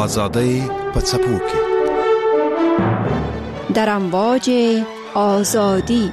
آزادی پڅپوکي در امواج آزادی.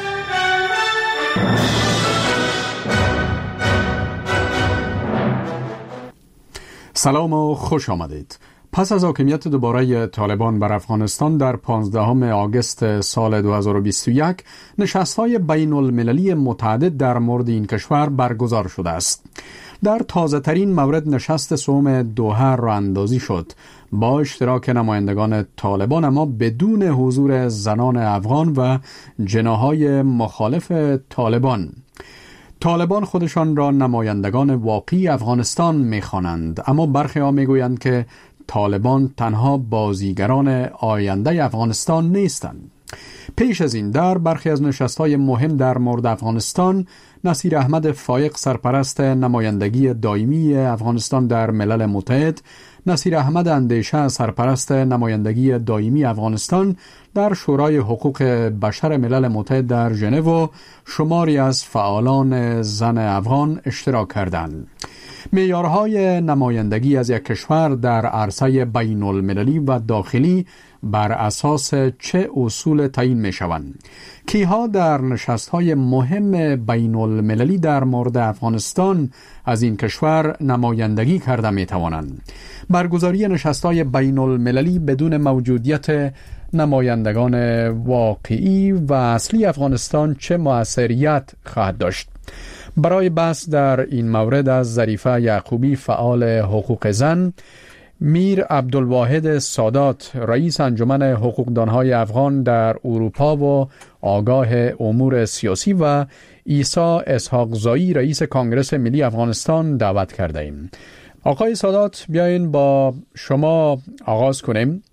سلام و خوش آمدید. پس از حاکمیت دوباره طالبان بر افغانستان در 15 آگوست سال 2021 نشست‌های بین المللی متعدد در مورد این کشور برگزار شده است. در تازه ترین مورد نشست سوم دوحه راه اندازی شد با اشتراک نمایندگان طالبان، اما بدون حضور زنان افغان و جناح‌های مخالف طالبان. طالبان خودشان را نمایندگان واقعی افغانستان می‌خوانند، اما برخی ها می‌گویند که طالبان تنها بازیگران آینده افغانستان نیستند. پیش از این در برخی از نشست‌های مهم در مورد افغانستان، نصیر احمد فایق سرپرست نمایندگی دائمی افغانستان در ملل متحد، نصیر احمد اندیشه سرپرست نمایندگی دائمی افغانستان در شورای حقوق بشر ملل متحد در ژنو و شماری از فعالان زن افغان اشتراک کردند. معیارهای نمایندگی از یک کشور در عرصه بین المللی و داخلی بر اساس چه اصول تعیین می شوند؟ کیها در نشست‌های مهم بین المللی در مورد افغانستان از این کشور نمایندگی کرده می توانند؟ برگزاری نشست‌های بین المللی بدون موجودیت نمایندگان واقعی و اصلی افغانستان چه مؤثریت خواهد داشت؟ برای بحث در این مورد از ظریفه یعقوبی فعال حقوق زن، میر عبدالواحد سادات رئیس انجمن حقوقدانهای افغان در اروپا و آگاه امور سیاسی و عیسی اسحاقزایی رئیس کانگرس ملی افغانستان دعوت کرده ایم. آقای سادات، بیاین با شما آغاز کنیم.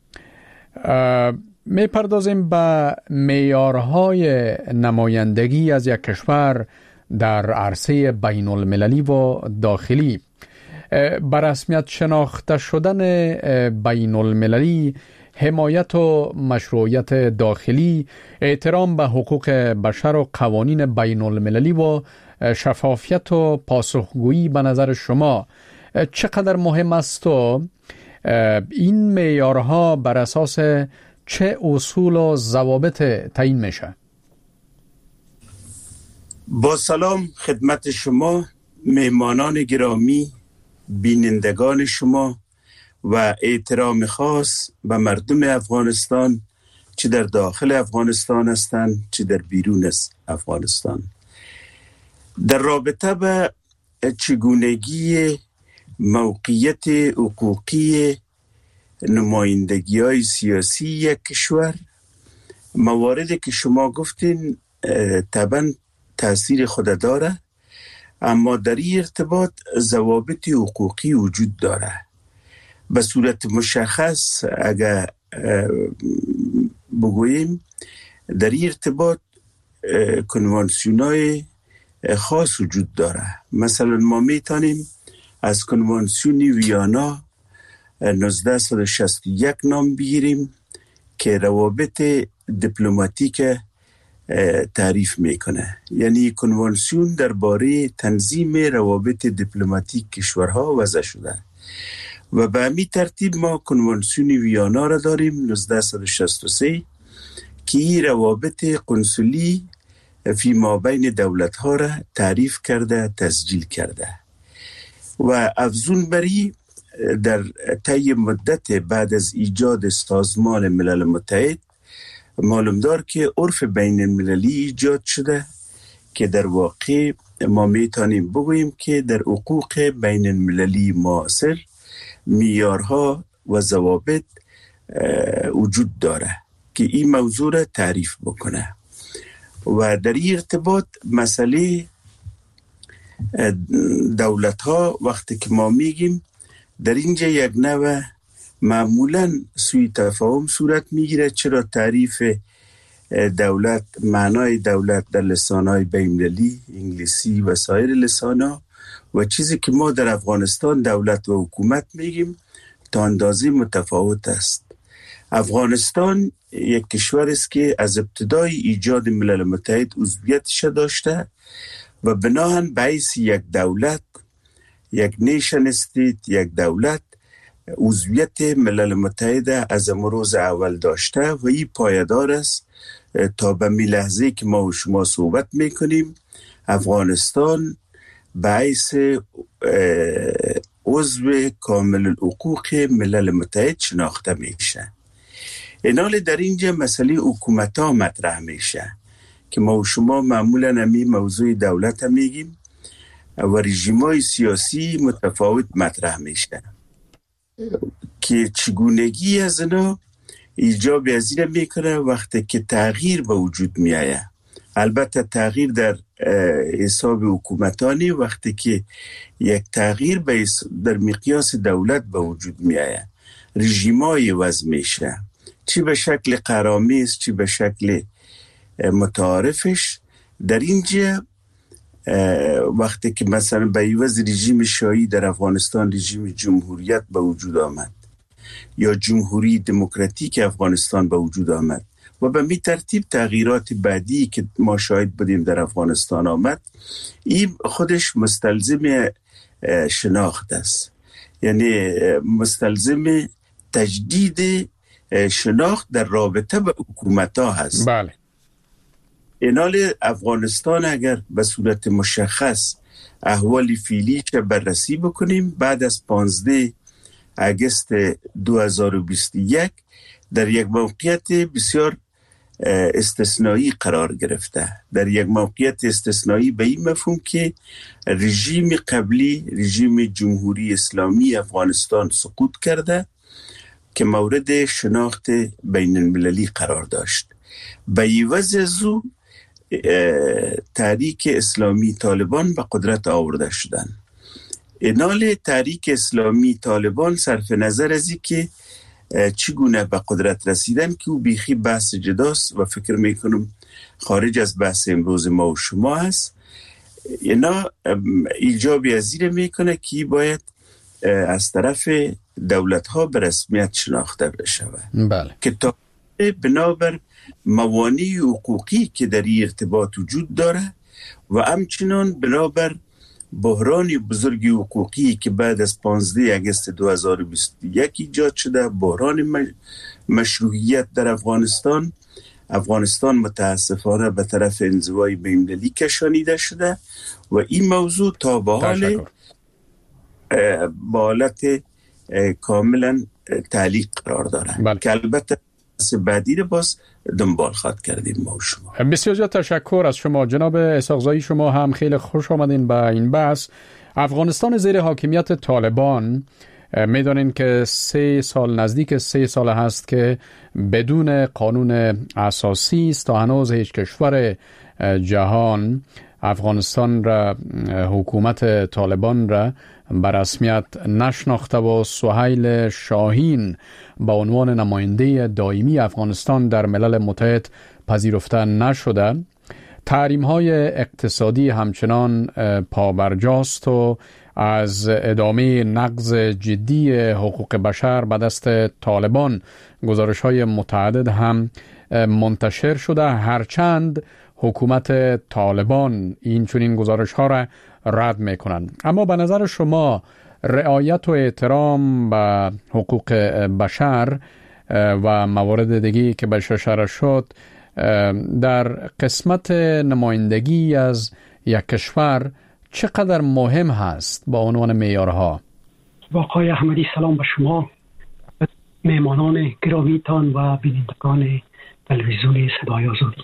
می پردازیم به معیارهای نمایندگی از یک کشور در عرصه بین المللی و داخلی. بر رسمیت شناخته شدن بین المللی، حمایت و مشروعیت داخلی، احترام به حقوق بشر و قوانین بین المللی و شفافیت و پاسخگویی به نظر شما چقدر مهم است و این معیارها بر اساس چه اصول و ضوابط تعیین میشه؟ با سلام خدمت شما مهمانان گرامی، بینندگان شما و احترام خاص به مردم افغانستان، چه در داخل افغانستان هستند چه در بیرون از افغانستان. در رابطه به چگونگی موقعیت حقوقی نمایندگی های سیاسی یک کشور، مواردی که شما گفتین طبعا تأثیر خود داره، اما در این ارتباط ضوابط حقوقی وجود داره. به صورت مشخص اگر بگوییم، در این ارتباط کنوانسیون‌های خاص وجود داره. مثلا ما میتونیم از کنوانسیون ویانا 1961 نام بگیریم که روابط دیپلماتیک تعریف میکنه. یعنی کنوانسیون درباره تنظیم روابط دیپلماتیک کشورها وضع شده و به همین ترتیب ما کنوانسیون ویانا را داریم 1963 که روابط قنصلی فی مابین دولت‌ها را تعریف کرده، تسجیل کرده و افزون بری در طی مدت بعد از ایجاد سازمان ملل متحد معلوم دار که عرف بین المللی ایجاد شده که در واقع ما میتونیم بگوییم که در حقوق بین المللی معاصر معیارها و ضوابط وجود داره که این موضوع را تعریف بکنه. و در این ارتباط مسئله دولت ها وقتی که ما میگیم در اینجا یک نوع معمولاً سوء تفاهم صورت میگیره. چرا تعریف دولت، معنای دولت در لسانهای بین‌المللی، انگلیسی و سایر لسانها و چیزی که ما در افغانستان دولت و حکومت میگیم تا اندازه متفاوت است. افغانستان یک کشور است که از ابتدای ایجاد ملل متحد عضویتش داشته و بناهن به حیث یک دولت، یک نیشن استیت، یک دولت عضویت ملل متحد از امروز اول داشته و این پایدار است تا به می لحظه که ما و شما صحبت میکنیم افغانستان به حیث عضو کامل الحقوق ملل متحد شناخته میشه. اینال در اینجا مسئله حکومت ها مطرح میشه که ما و شما معمولا همی موضوع دولت هم میگیم و رژیم های سیاسی متفاوت مطرح میشه که چگونگی از اینا ایجاب از این میکنه وقتی که تغییر به وجود میایه. البته تغییر در حساب حکومتانی وقتی که یک تغییر در مقیاس دولت به وجود میایه رژیمای وضع میشه، چی به شکل قرامیز چی به شکل متعارفش. در اینجا وقتی که مثلا به عوض رژیم شاهی در افغانستان رژیم جمهوریت به وجود آمد یا جمهوری دموکراتیک افغانستان به وجود آمد و به می ترتیب تغییرات بعدی که ما شاهد بودیم در افغانستان آمد، این خودش مستلزم شناخت است، یعنی مستلزم تجدید شناخت در رابطه به حکومت ها هست. بله. اینال افغانستان اگر به صورت مشخص احوال فعلی که بررسی بکنیم بعد از 15 اگست 2021 در یک موقعیت بسیار استثنایی قرار گرفته، در یک موقعیت استثنایی به این مفهوم که رژیم قبلی رژیم جمهوری اسلامی افغانستان سقوط کرده که مورد شناخت بین المللی قرار داشت. به عوض از او تحریک اسلامی طالبان به قدرت آورده شدند. اینال تحریک اسلامی طالبان صرف نظر از این که چگونه به قدرت رسیدن که او بیخی بحث جداست و فکر میکنم خارج از بحث امروز ما و شما هست، اینا ایجابی ازیر میکنه که باید از طرف دولت ها به رسمیت شناخته بشه. بله. که تا بنابر موانع حقوقی که در این ارتباط وجود داره و همچنان بنابر بحران بزرگ حقوقی که بعد از 15 اگست 2021 ایجاد شده، بحران مشروعیت در افغانستان متاسفانه به طرف انزوای بین‌المللی کشانیده شده و این موضوع تا به حال با حالت کاملا تعلیق قرار داره. بله. که البته بعدی رو باز دنبال خواهد کردیم ما و شما. بسیار زیاد تشکر از شما جناب اسحاقزایی. شما هم خیلی خوش آمدین به این بحث. افغانستان زیر حاکمیت طالبان میدانین که نزدیک 3 سال هست که بدون قانون اساسی است. تا هنوز هیچ کشور جهان افغانستان را حکومت طالبان را به رسمیت نشناخته و سهیل شاهین به عنوان نماینده دائمی افغانستان در ملل متحد پذیرفته نشده. تحریم‌های اقتصادی همچنان پابرجاست و از ادامه نقض جدی حقوق بشر به دست طالبان گزارش‌های متعدد هم منتشر شده، هرچند حکومت طالبان این چنین گزارش‌ها را رد می‌کنند. اما به نظر شما رعایت و احترام به حقوق بشر و موارد دیگری که بهش اشاره شد در قسمت نمایندگی از یک کشور چقدر مهم هست با عنوان معیارها؟ آقای احمدی سلام به شما، مهمانان گرامیتان و بینندگان تلویزیون صدای آزادی.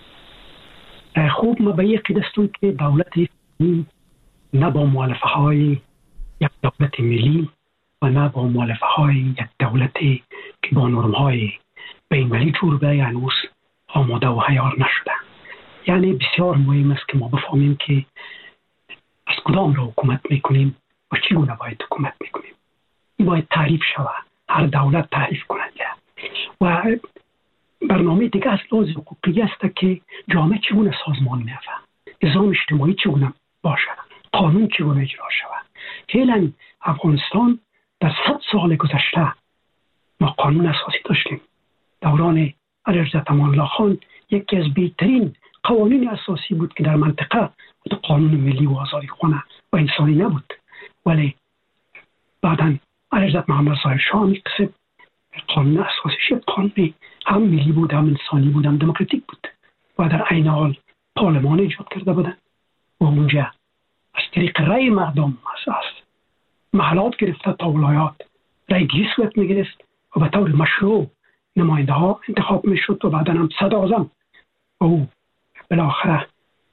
خوب ما به یک قیدستون که دولت نه با مؤلفه های یک دولت ملی و نه با مؤلفه های یک دولتی که با نرم های بین المللی جور به هنوز آماده و عیار نشده. یعنی بسیار مهم است که ما بفهمیم که از کدام را حکومت میکنیم و چگونه باید حکومت میکنیم. این باید تعریف شود، هر دولت تعریف کنند. و برنامه دیگه از لحاظ حقوقی است که جامعه چگونه سازمان می‌یافت، نظام اجتماعی چگونه باشد، قانون چگونه اجرا شود. فعلا افغانستان در 100 سال گذشته ما قانون اساسی داشتیم. دوران علیرضا الله خان یکی از بهترین قوانین اساسی بود که در منطقه قانون ملی و آزادی خانه و انسانی نبود، ولی بعداً علیحضرت محمد ظاهر شاه قسم قانون اساسیش قانون هم ملی بود، هم انسانی بود، هم دموکراتیک بود و در عین حال پارلمان ایجاد کرده بودن و اونجا از طریق رأی مردم از محلات گرفته تا ولایات رأی گیری صورت می‌گرفت و به طور مشروع نماینده ها انتخاب میشد و بعدا هم صدر اعظم او بالاخره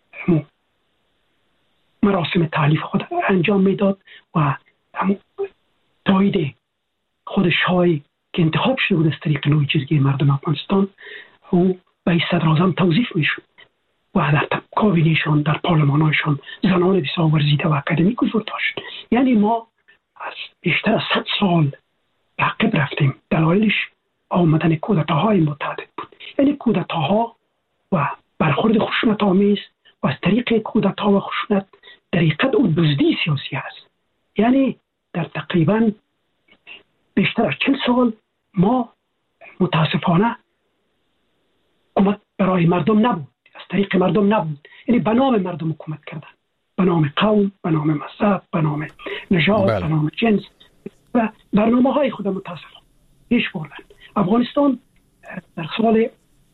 مراسم تعلیف خود انجام میداد و تایید خود شاهی که انتخاب شده بود از طریق لوی جرگه مردم افغانستان او به صدر اعظم توظیف میشد و در کابینه‌شان در پارلمان‌هایشان زنان بسیار ورزیده و اکادمیک حضور داشت. یعنی ما از بیشتر از 100 سال به عقب رفتیم. دلایلش آمدن کودتاهای متعدد بود. یعنی کودتاها و برخورد خشونت‌آمیز و از طریق کودتا و خشونت در حقیقت او دزدی سیاسی است. یعنی در تقریبا بیشتر از 40 سال ما متاسفانه حکومت برای مردم نبود، از طریق مردم نبود، یعنی به نام مردم حکومت کردن، به نام قوم، به نام مذهب، به نام نژاد، به نام جنس و برنامه‌های خود متاسفانه پیش بردن. افغانستان در سال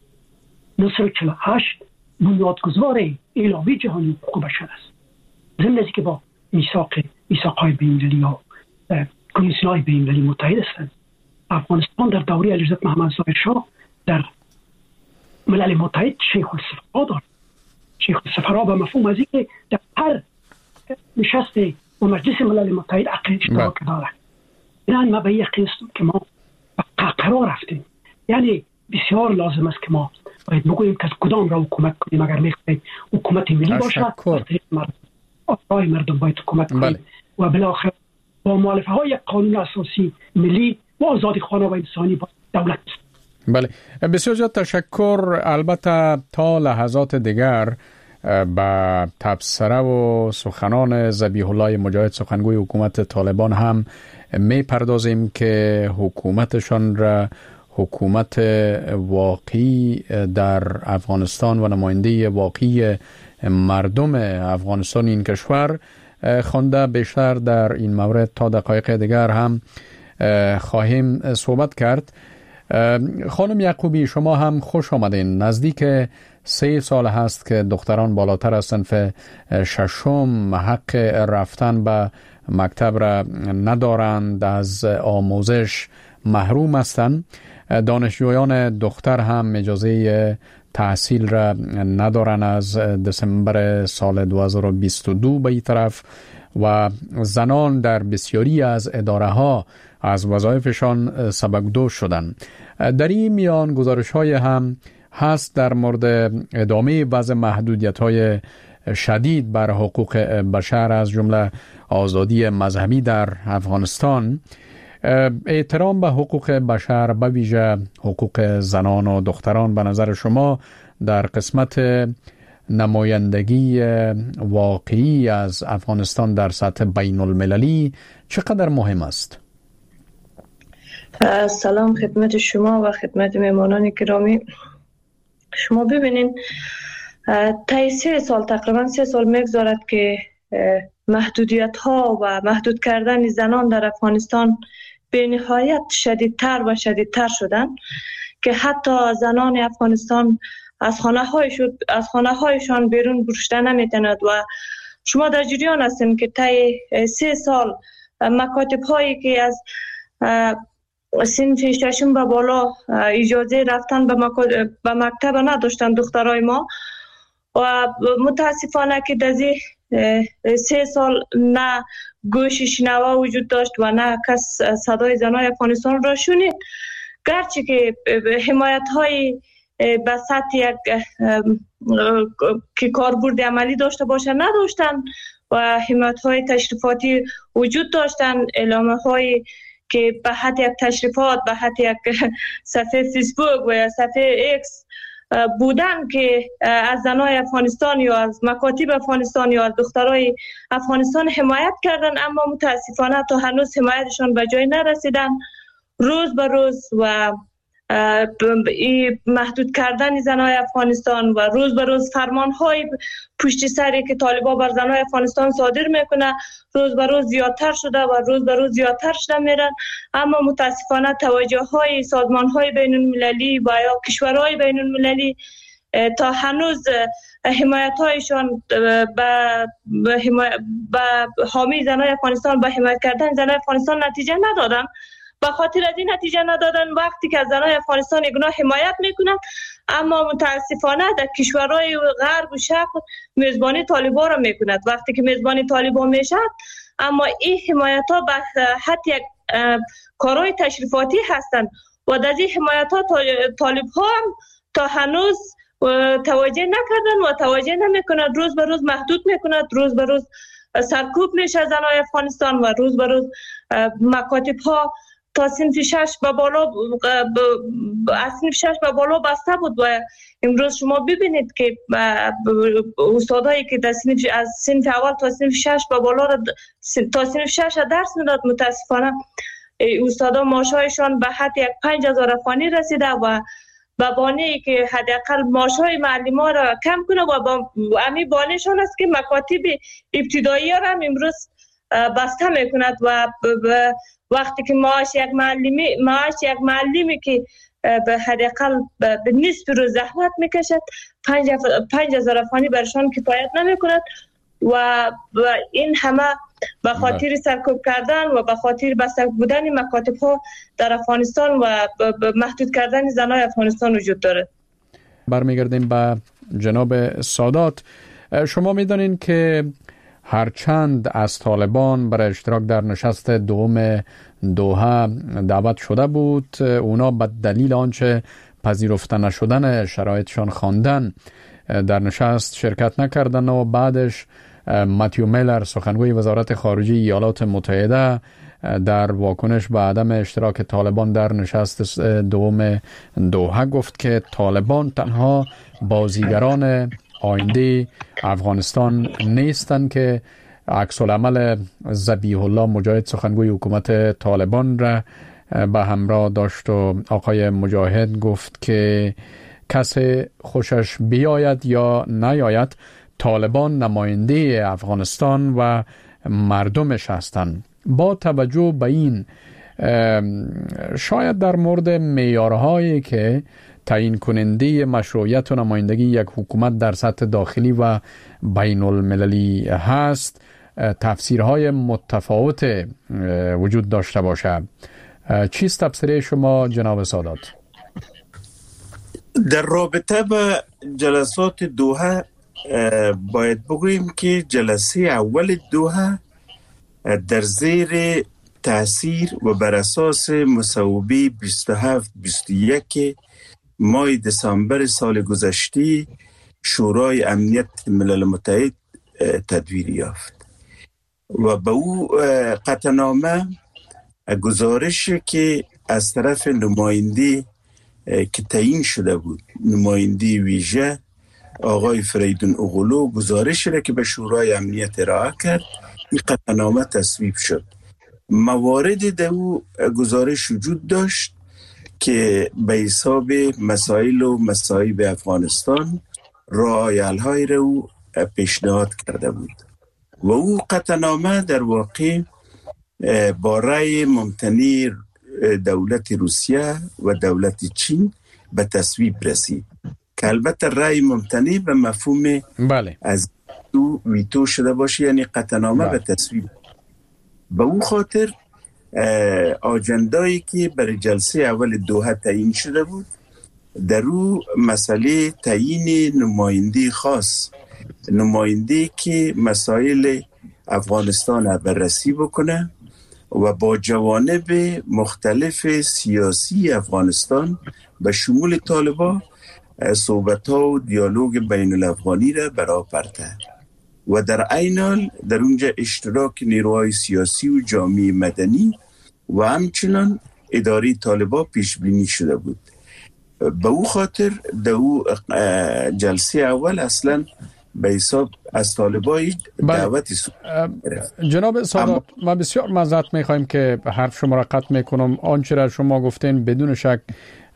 1948 بنیادگذار اعلامیه جهانی حقوق بشر است. ضمن اینکه با میثاق‌های بین‌المللی یا کنوانسیون‌های بین‌المللی متحد هستند، افغانستان در دوره علیحضرت محمد ظاهر شاه در ملل متحد شیخ السفرا دارد. شیخ السفرا به مفهوم از اینکه در هر نشست و مجلس ملل متحد حق اشتراک دارد. یعنی ما به یقین هستیم که ما قرار رفتیم. یعنی بسیار لازم است که ما باید بگوییم که از کدام را حکومت کنیم. اگر می‌خواهید حکومت ملی باشد، رای مردم باید حکومت کنیم و بالاخره با مؤلفه های قانون اساسی ملی و آزادیخوانه و انسانی با دولت. بله، بسیار زیاد تشکر. البته تا لحظات دیگر با تبصره و سخنان ذبیح الله مجاهد سخنگوی حکومت طالبان هم می پردازیم که حکومتشان را حکومت واقعی در افغانستان و نماینده واقعی مردم افغانستان این کشور خوانده. بیشتر در این مورد تا دقایق دیگر هم خواهیم صحبت کرد. خانم یعقوبی، شما هم خوش آمدین. نزدیک 3 سال هست که دختران بالاتر از صنف 6 حق رفتن به مکتب را ندارند، از آموزش محروم هستند. دانشجویان دختر هم اجازه تحصیل را ندارن از دسامبر سال 2022 به این طرف و زنان در بسیاری از اداره ها از وظایفشان سبکدوش شدن. در این میان گزارش های هم هست در مورد ادامه وضع محدودیت های شدید بر حقوق بشر از جمله آزادی مذهبی در افغانستان. احترام به حقوق بشر به ویژه حقوق زنان و دختران به نظر شما در قسمت نمایندگی واقعی از افغانستان در سطح بین المللی چقدر مهم است؟ سلام خدمت شما و خدمت مهمانان گرامی. شما ببینین طی 3 سال تقریبا 3 سال میگذارد که محدودیت ها و محدود کردن زنان در افغانستان به نهایت شدیدتر و شدیدتر شدن که حتی زنان افغانستان از خانه هایشان بیرون برشتن نمیتند و شما در جریان هستین که طی 3 سال مکاتب هایی که از صنف 6 به بالا اجازه رفتن به مکتب نداشتن دخترای ما و متاسفانه که در 3 سال نه گوش شنوا وجود داشت و نه کس صدای زنای افغانستان را شنید. گرچه که حمایت های به سطح یک که کاربرد عملی داشته باشه نداشتن و حمایت های تشریفاتی وجود داشتن، اعلامه های که به حد یک تشریفات به حد یک صفحه فیسبوک و یا صفحه ایکس بودن که از زنای افغانستان یا از مکاتب افغانستان یا از دخترای افغانستان حمایت کردن، اما متاسفانه تا هنوز حمایتشان به جای نرسیدن. روز به روز و محدود کردن زنای افغانستان و روز به روز فرمانهای پشت سری که طالبان بر زنای افغانستان صادر میکنه روز به روز زیادتر شده و روز به روز زیادتر شده میرن. اما متاسفانه توجه های سازمان های بین المللی و یا کشورهای بین المللی تا هنوز حمایت هایشان به حامی زنای افغانستان، به حمایت کردن زنای افغانستان نتیجه ندادن. به خاطر از این نتیجه ندادن وقتی که از زنای افغانستان اینا حمایت میکنن، اما متاسفانه در کشورهای غرب و شرق میزبانی طالبان را میکند. وقتی که میزبانی طالبان میشد، اما این حمایت ها به حد یک کارهای تشریفاتی هستند و در این حمایت ها طالب ها هم تا هنوز توجه نکردن و توجه نمیکنند. روز به روز محدود میکند، روز به روز سرکوب میشه زنای افغانستان و روز به روز مکاتب ها تا صنف 6 به بالا از صنف 6 به بالا بسته بود و امروز شما ببینید که استادایی که در از صنف اول تا صنف 6 به بالا تا صنف 6 درس میداد، متاسفانه استادا معاشایشان به حد 5000 افغانی رسیده و با بانه‌ای که حداقل معاشهای معلمان را کم کنه و با همین بانهشان است که مکاتب ابتدایی را امروز بسته میکند و وقتی که معاش یک معلمی که به حداقل به نصف روز زحمت میکشد 5000 افغانی برشان کفایت نمیکند و این همه به خاطر سرکوب کردن و به خاطر بسته بودن مکاتب ها در افغانستان و محدود کردن زنای افغانستان وجود دارد. برمیگردیم به جناب سادات. شما میدانین که هرچند از طالبان برای اشتراک در نشست دوم دوحه دعوت شده بود، اونا به دلیل آنچه پذیرفته نشدن شرایطشان خواندن در نشست شرکت نکردن و بعدش ماتیو میلر سخنگوی وزارت خارجه ایالات متحده در واکنش به عدم اشتراک طالبان در نشست دوم دوحه گفت که طالبان تنها بازیگران آینده افغانستان نیستند که عکس العمل ذبیح الله مجاهد سخنگوی حکومت طالبان را به همراه داشت و آقای مجاهد گفت که کسی خوشش بیاید یا نیاید طالبان نماینده افغانستان و مردمش هستند. با توجه به این شاید در مورد معیارهایی که تعیین کننده مشروعیت و نمایندگی یک حکومت در سطح داخلی و بین المللی هست تفسیرهای متفاوت وجود داشته باشه. چیست تفسیر شما جناب سادات؟ در رابطه با جلسات دوحه باید بگوییم که جلسه اول دوحه در زیر تاثیر و بر اساس مصوبه 27-21 ماه دسامبر سال گذشته شورای امنیت ملل متحد تدویر یافت و به او قطعنامه گزارش که از طرف نماینده که تعیین شده بود، نماینده ویژه آقای فریدون اغلو، گزارش را که به شورای امنیت ارائه کرد، این قطعنامه تصویب شد. موارد در او گزارش وجود داشت که به حساب مسائل و مصائب افغانستان راه حل‌های را او پیشنهاد کرده بود و او قطعنامه در واقع با رأی ممتنع دولت روسیه و دولت چین به تصویب رسید که البته رأی ممتنع به مفهوم از دو ویتو شده باشه، یعنی قطعنامه به تصویب. به اون خاطر آجندایی که برای جلسه اول دوحه تعیین شده بود در او مسئله تعیین نماینده خاص، نماینده که مسائل افغانستان را بررسی بکنه و با جوانب مختلف سیاسی افغانستان به شمول طالبان صحبت‌ها و دیالوگ بین الافغانی را برآورده و در عین حال در اونجا اشتراک نیروهای سیاسی و جامعه مدنی و همچنان اداره طالبان پیش بینی شده بود. به او خاطر در او جلسه اول اصلا به حساب از طالبان دعوتی جناب سادات، ما بسیار معذرت میخوایم که حرف شما را قطع میکنم. آنچه را شما گفتین بدون شک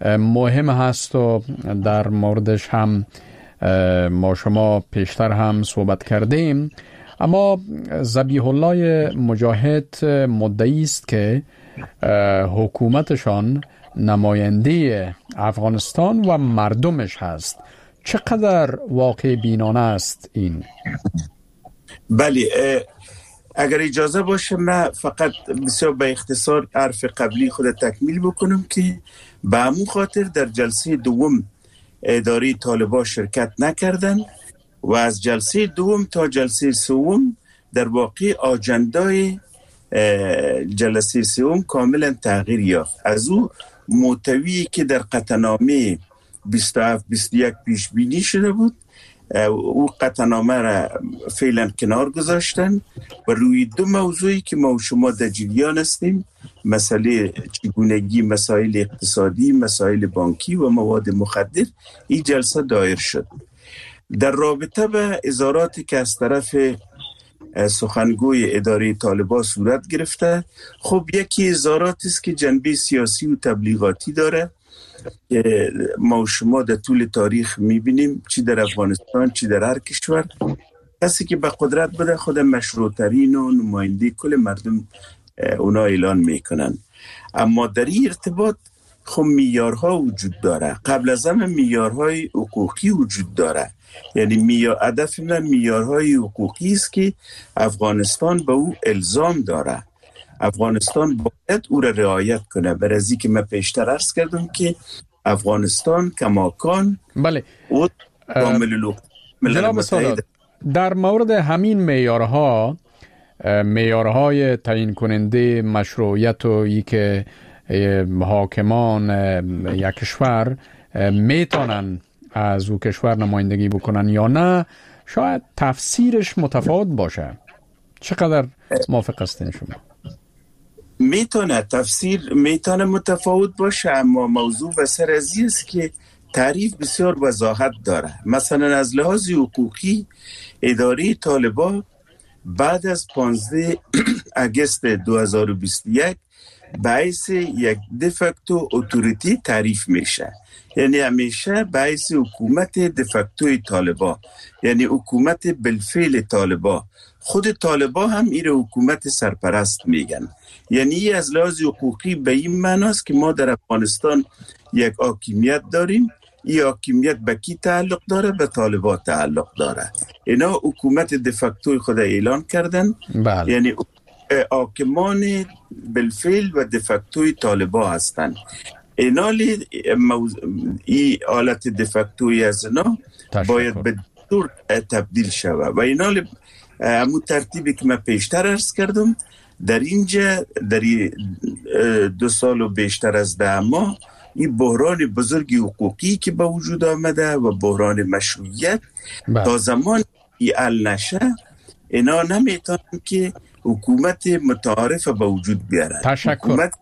مهم هست و در موردش هم ما شما پیشتر هم صحبت کردیم. اما ذبیح الله مجاهد مدعی است که حکومتشان نماینده افغانستان و مردمش هست. چقدر واقع بینانه است این؟ بله، اگر اجازه باشه من فقط بسیار به اختصار حرف قبلی خود تکمیل بکنم که به همون خاطر در جلسه دوم اداره طالبان شرکت نکردن و از جلسه دوم تا جلسه سوم در واقع آجندای جلسه سوم کاملا تغییر یافت. از او محتوی که در قطعنامه 27-21 پیش بینی شده بود، او قطعنامه را فعلا کنار گذاشتن و روی دو موضوعی که ما و شما در جریان هستیم، مسئله چگونگی مسائل اقتصادی، مسائل بانکی و مواد مخدر، این جلسه دایر شد. در رابطه به اظهاراتی که از طرف سخنگوی اداره طالبان صورت گرفته، خب یکی اظهاراتی است که جنبه سیاسی و تبلیغاتی داره. ما و شما در طول تاریخ میبینیم چی در افغانستان چی در هر کشور، کسی که به قدرت بده خود مشروع‌ترین و نماینده کل مردم اونا اعلان میکنن. اما در این ارتباط خب معیارها وجود داره. قبل از همه معیارهای حقوقی وجود داره. یعنی هدف من معیارهای حقوقی است که افغانستان به او الزام داره. افغانستان باید او را رعایت کنه. برای که من پیشتر عرض کردم که افغانستان کماکان بله او کامل جناب سادات، در مورد همین معیارهای تعیین کننده مشروعیت و ای که حاکمان یک کشور میتونن از او کشور نمایندگی بکنن یا نه، شاید تفسیرش متفاوت باشه. چقدر موافق هستین شما؟ تفسیر میتونه متفاوت باشه، اما موضوع و سر ازی است که تعریف بسیار وضاحت داره. مثلا از لحاظ حقوقی اداره طالبان بعد از 15 اگست 2021 باعث یک دفکتو اتوریتی تعریف میشه. یعنی همیشه باعث حکومت دفکتوی طالبان، یعنی حکومت بالفعل طالبان. خود طالبان هم این حکومت سرپرست میگن. یعنی از لحاظ حقوقی به این معناست که ما در افغانستان یک حاکمیت داریم. این حاکمیت به کی تعلق داره؟ به طالبان تعلق داره. اینا حکومت دفکتوی خود اعلان کردن. بله. یعنی حاکمان بالفعل و دفکتوی طالبان هستن. اینا این حالت دفکتوی از اینا باید به دور تبدیل شود و اینا همون ترتیبی که من پیشتر عرض کردم در اینجا در 2 سال و بیشتر از 10 ماه این بحران بزرگی حقوقی که به وجود آمده و بحران مشروعیت تا زمان این حل نشه اینا نمیتونن که حکومت متعارف به وجود بیارن. حکومت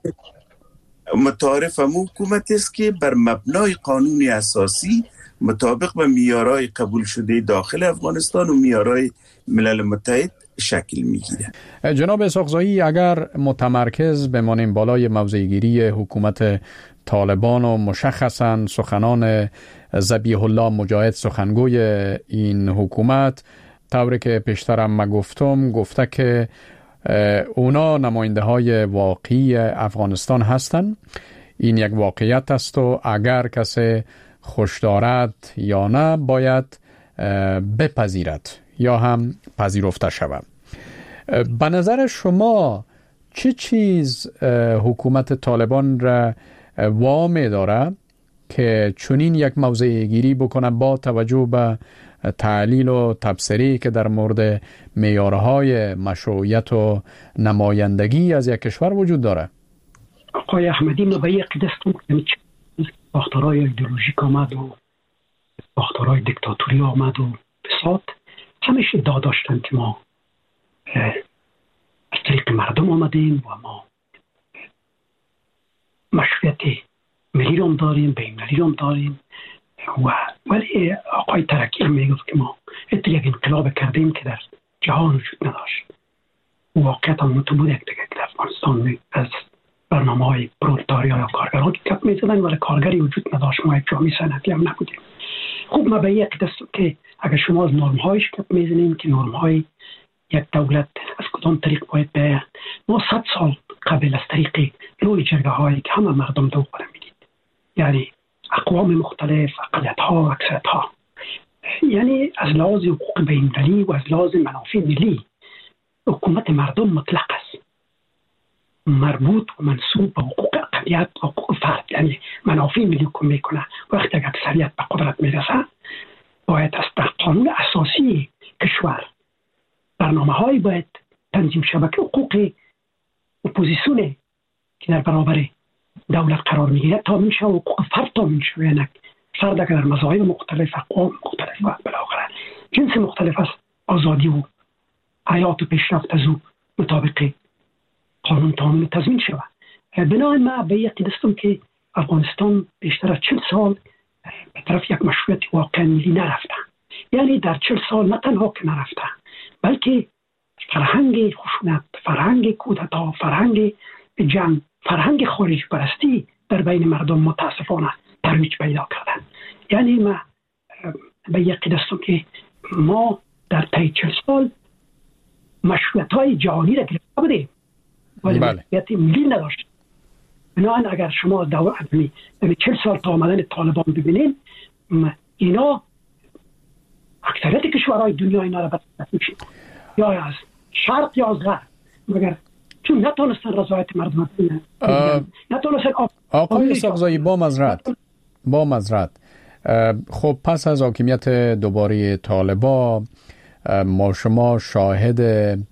متعارف هم حکومت است که بر مبنای قانون اساسی مطابق به معیارهای قبول شده داخل افغانستان و معیارهای ملل متحد شکل میگیره. جناب اسحاقزایی، اگر متمرکز بمانیم بالای موضع‌گیری حکومت طالبان و مشخصاً سخنان ذبیح الله مجاهد سخنگوی این حکومت، طوری که پیشترم من گفته که اونا نماینده های واقعی افغانستان هستن. این یک واقعیت است و اگر کسی خوش دارد یا نه باید بپذیرد یا هم پذیرفته شود. به نظر شما چه چیز حکومت طالبان را وامی داره که چنین یک موضع گیری بکنه با توجه به تعلیل و تبصری که در مورد معیارهای مشروعیت و نمایندگی از یک کشور وجود داره؟ آقای احمدی، ما به یک قدستم که ساختارهای ایدئولوژیک آمد و ساختارهای دیکتاتوری آمد و فساد، همیشه داشتن که ما از طریق مردم آمدیم و ما مشروعیت ملی رو داریم، بین‌المللی رو داریم ولی آقای ترکی هم میگفت که ما یک انقلاب کردیم که در جهان وجود نداشت. واقعیت هم تو بود یک دیگه که در افغانستان از برنامه‌های پرولتاریا یا کارگران که گپ می‌زدن، ولی کارگری وجود نداشت. ما یک جامعه صنعتی هم نبودیم. خب ما به یک دست که اگر شما از نرم‌هایش گپ می‌زنیم که نرم‌های یک دولت از کدام طریق باید بیاید، ما 100 سال قبل از طریق نوع جرگه‌هایی که همه مردم دو قرار میدید، یعنی اقوام مختلف، اقلیت‌ها، اکثریت‌ها، یعنی از لحاظ حقوق بین‌المللی و از لحاظ منافع ملی حکومت مردم مطلق است، مربوط و منصوب به حقوق اقلیت و حقوق فرد، یعنی منافع ملی حکم میکنه. وقتی اکثریت به قدرت میرسه باید از قانون اساسی کشور برنامه‌های باید تنظیم شود که حقوق اپوزیسیون که در برابر دولت قرار میگیره تامین شود، حقوق فرد تامین شود. یعنی فرد اگر در مذاهب مختلف، اقوام مختلف و بالاخره جنس مختلف است، آزادی و حیات و پیشرفت از او مطابق قانون تامین و تضمین شود. بنابراین ما به یک دستم که افغانستان بیشتر از 40 سال به طرف یک مشروعیت واقعا ملی نرفته. یعنی در 40 سال نه تنها که نرفته، بلکه فرهنگ خشونت، فرهنگ کودتا، فرهنگ جنگ، فرهنگ خارجی پرستی در بین مردم متاسفانه ترویج پیدا کردن. یعنی ما به یک دستم که ما در طی 40 سال مشروعیت‌های جهانی را گرفته بودیم ولی مشروعیت ملی نداشت. بنابراین اگر شما دور 40 سال تا آمدن طالبان ببینید، اینا اکثریت کشورهای دنیا اینا را بدست میشید، یا از شرق یا از غرب، مگر چون نتونستن رضایت مردم ببینن، نتونستن. آقای اسحاقزایی با معذرت خب پس از حاکمیت دوباره طالبان ما شما شاهد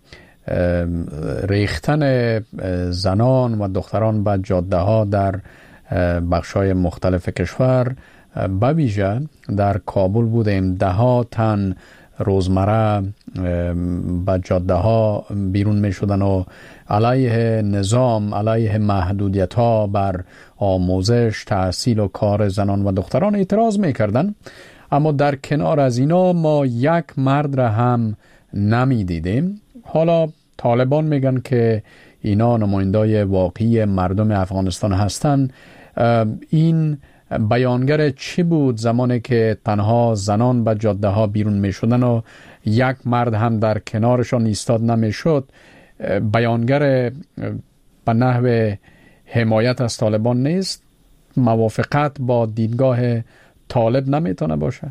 ریختن زنان و دختران به جاده ها در بخشای مختلف کشور، به ویژه در کابل بودیم. 10 تن روزمره به جاده ها بیرون می شدن و علیه نظام، علیه محدودیت ها بر آموزش، تحصیل و کار زنان و دختران اعتراض می کردن. اما در کنار از اینا ما یک مرد را هم نمی دیدیم. حالا طالبان میگن که اینا نمایندای واقعی مردم افغانستان هستن. این بیانگر چی بود زمانی که تنها زنان به جاده ها بیرون می شدن و یک مرد هم در کنارشان ایستاد نمی شد؟ بیانگر به نحو حمایت از طالبان نیست؟ موافقت با دیدگاه طالب نمیتونه باشه؟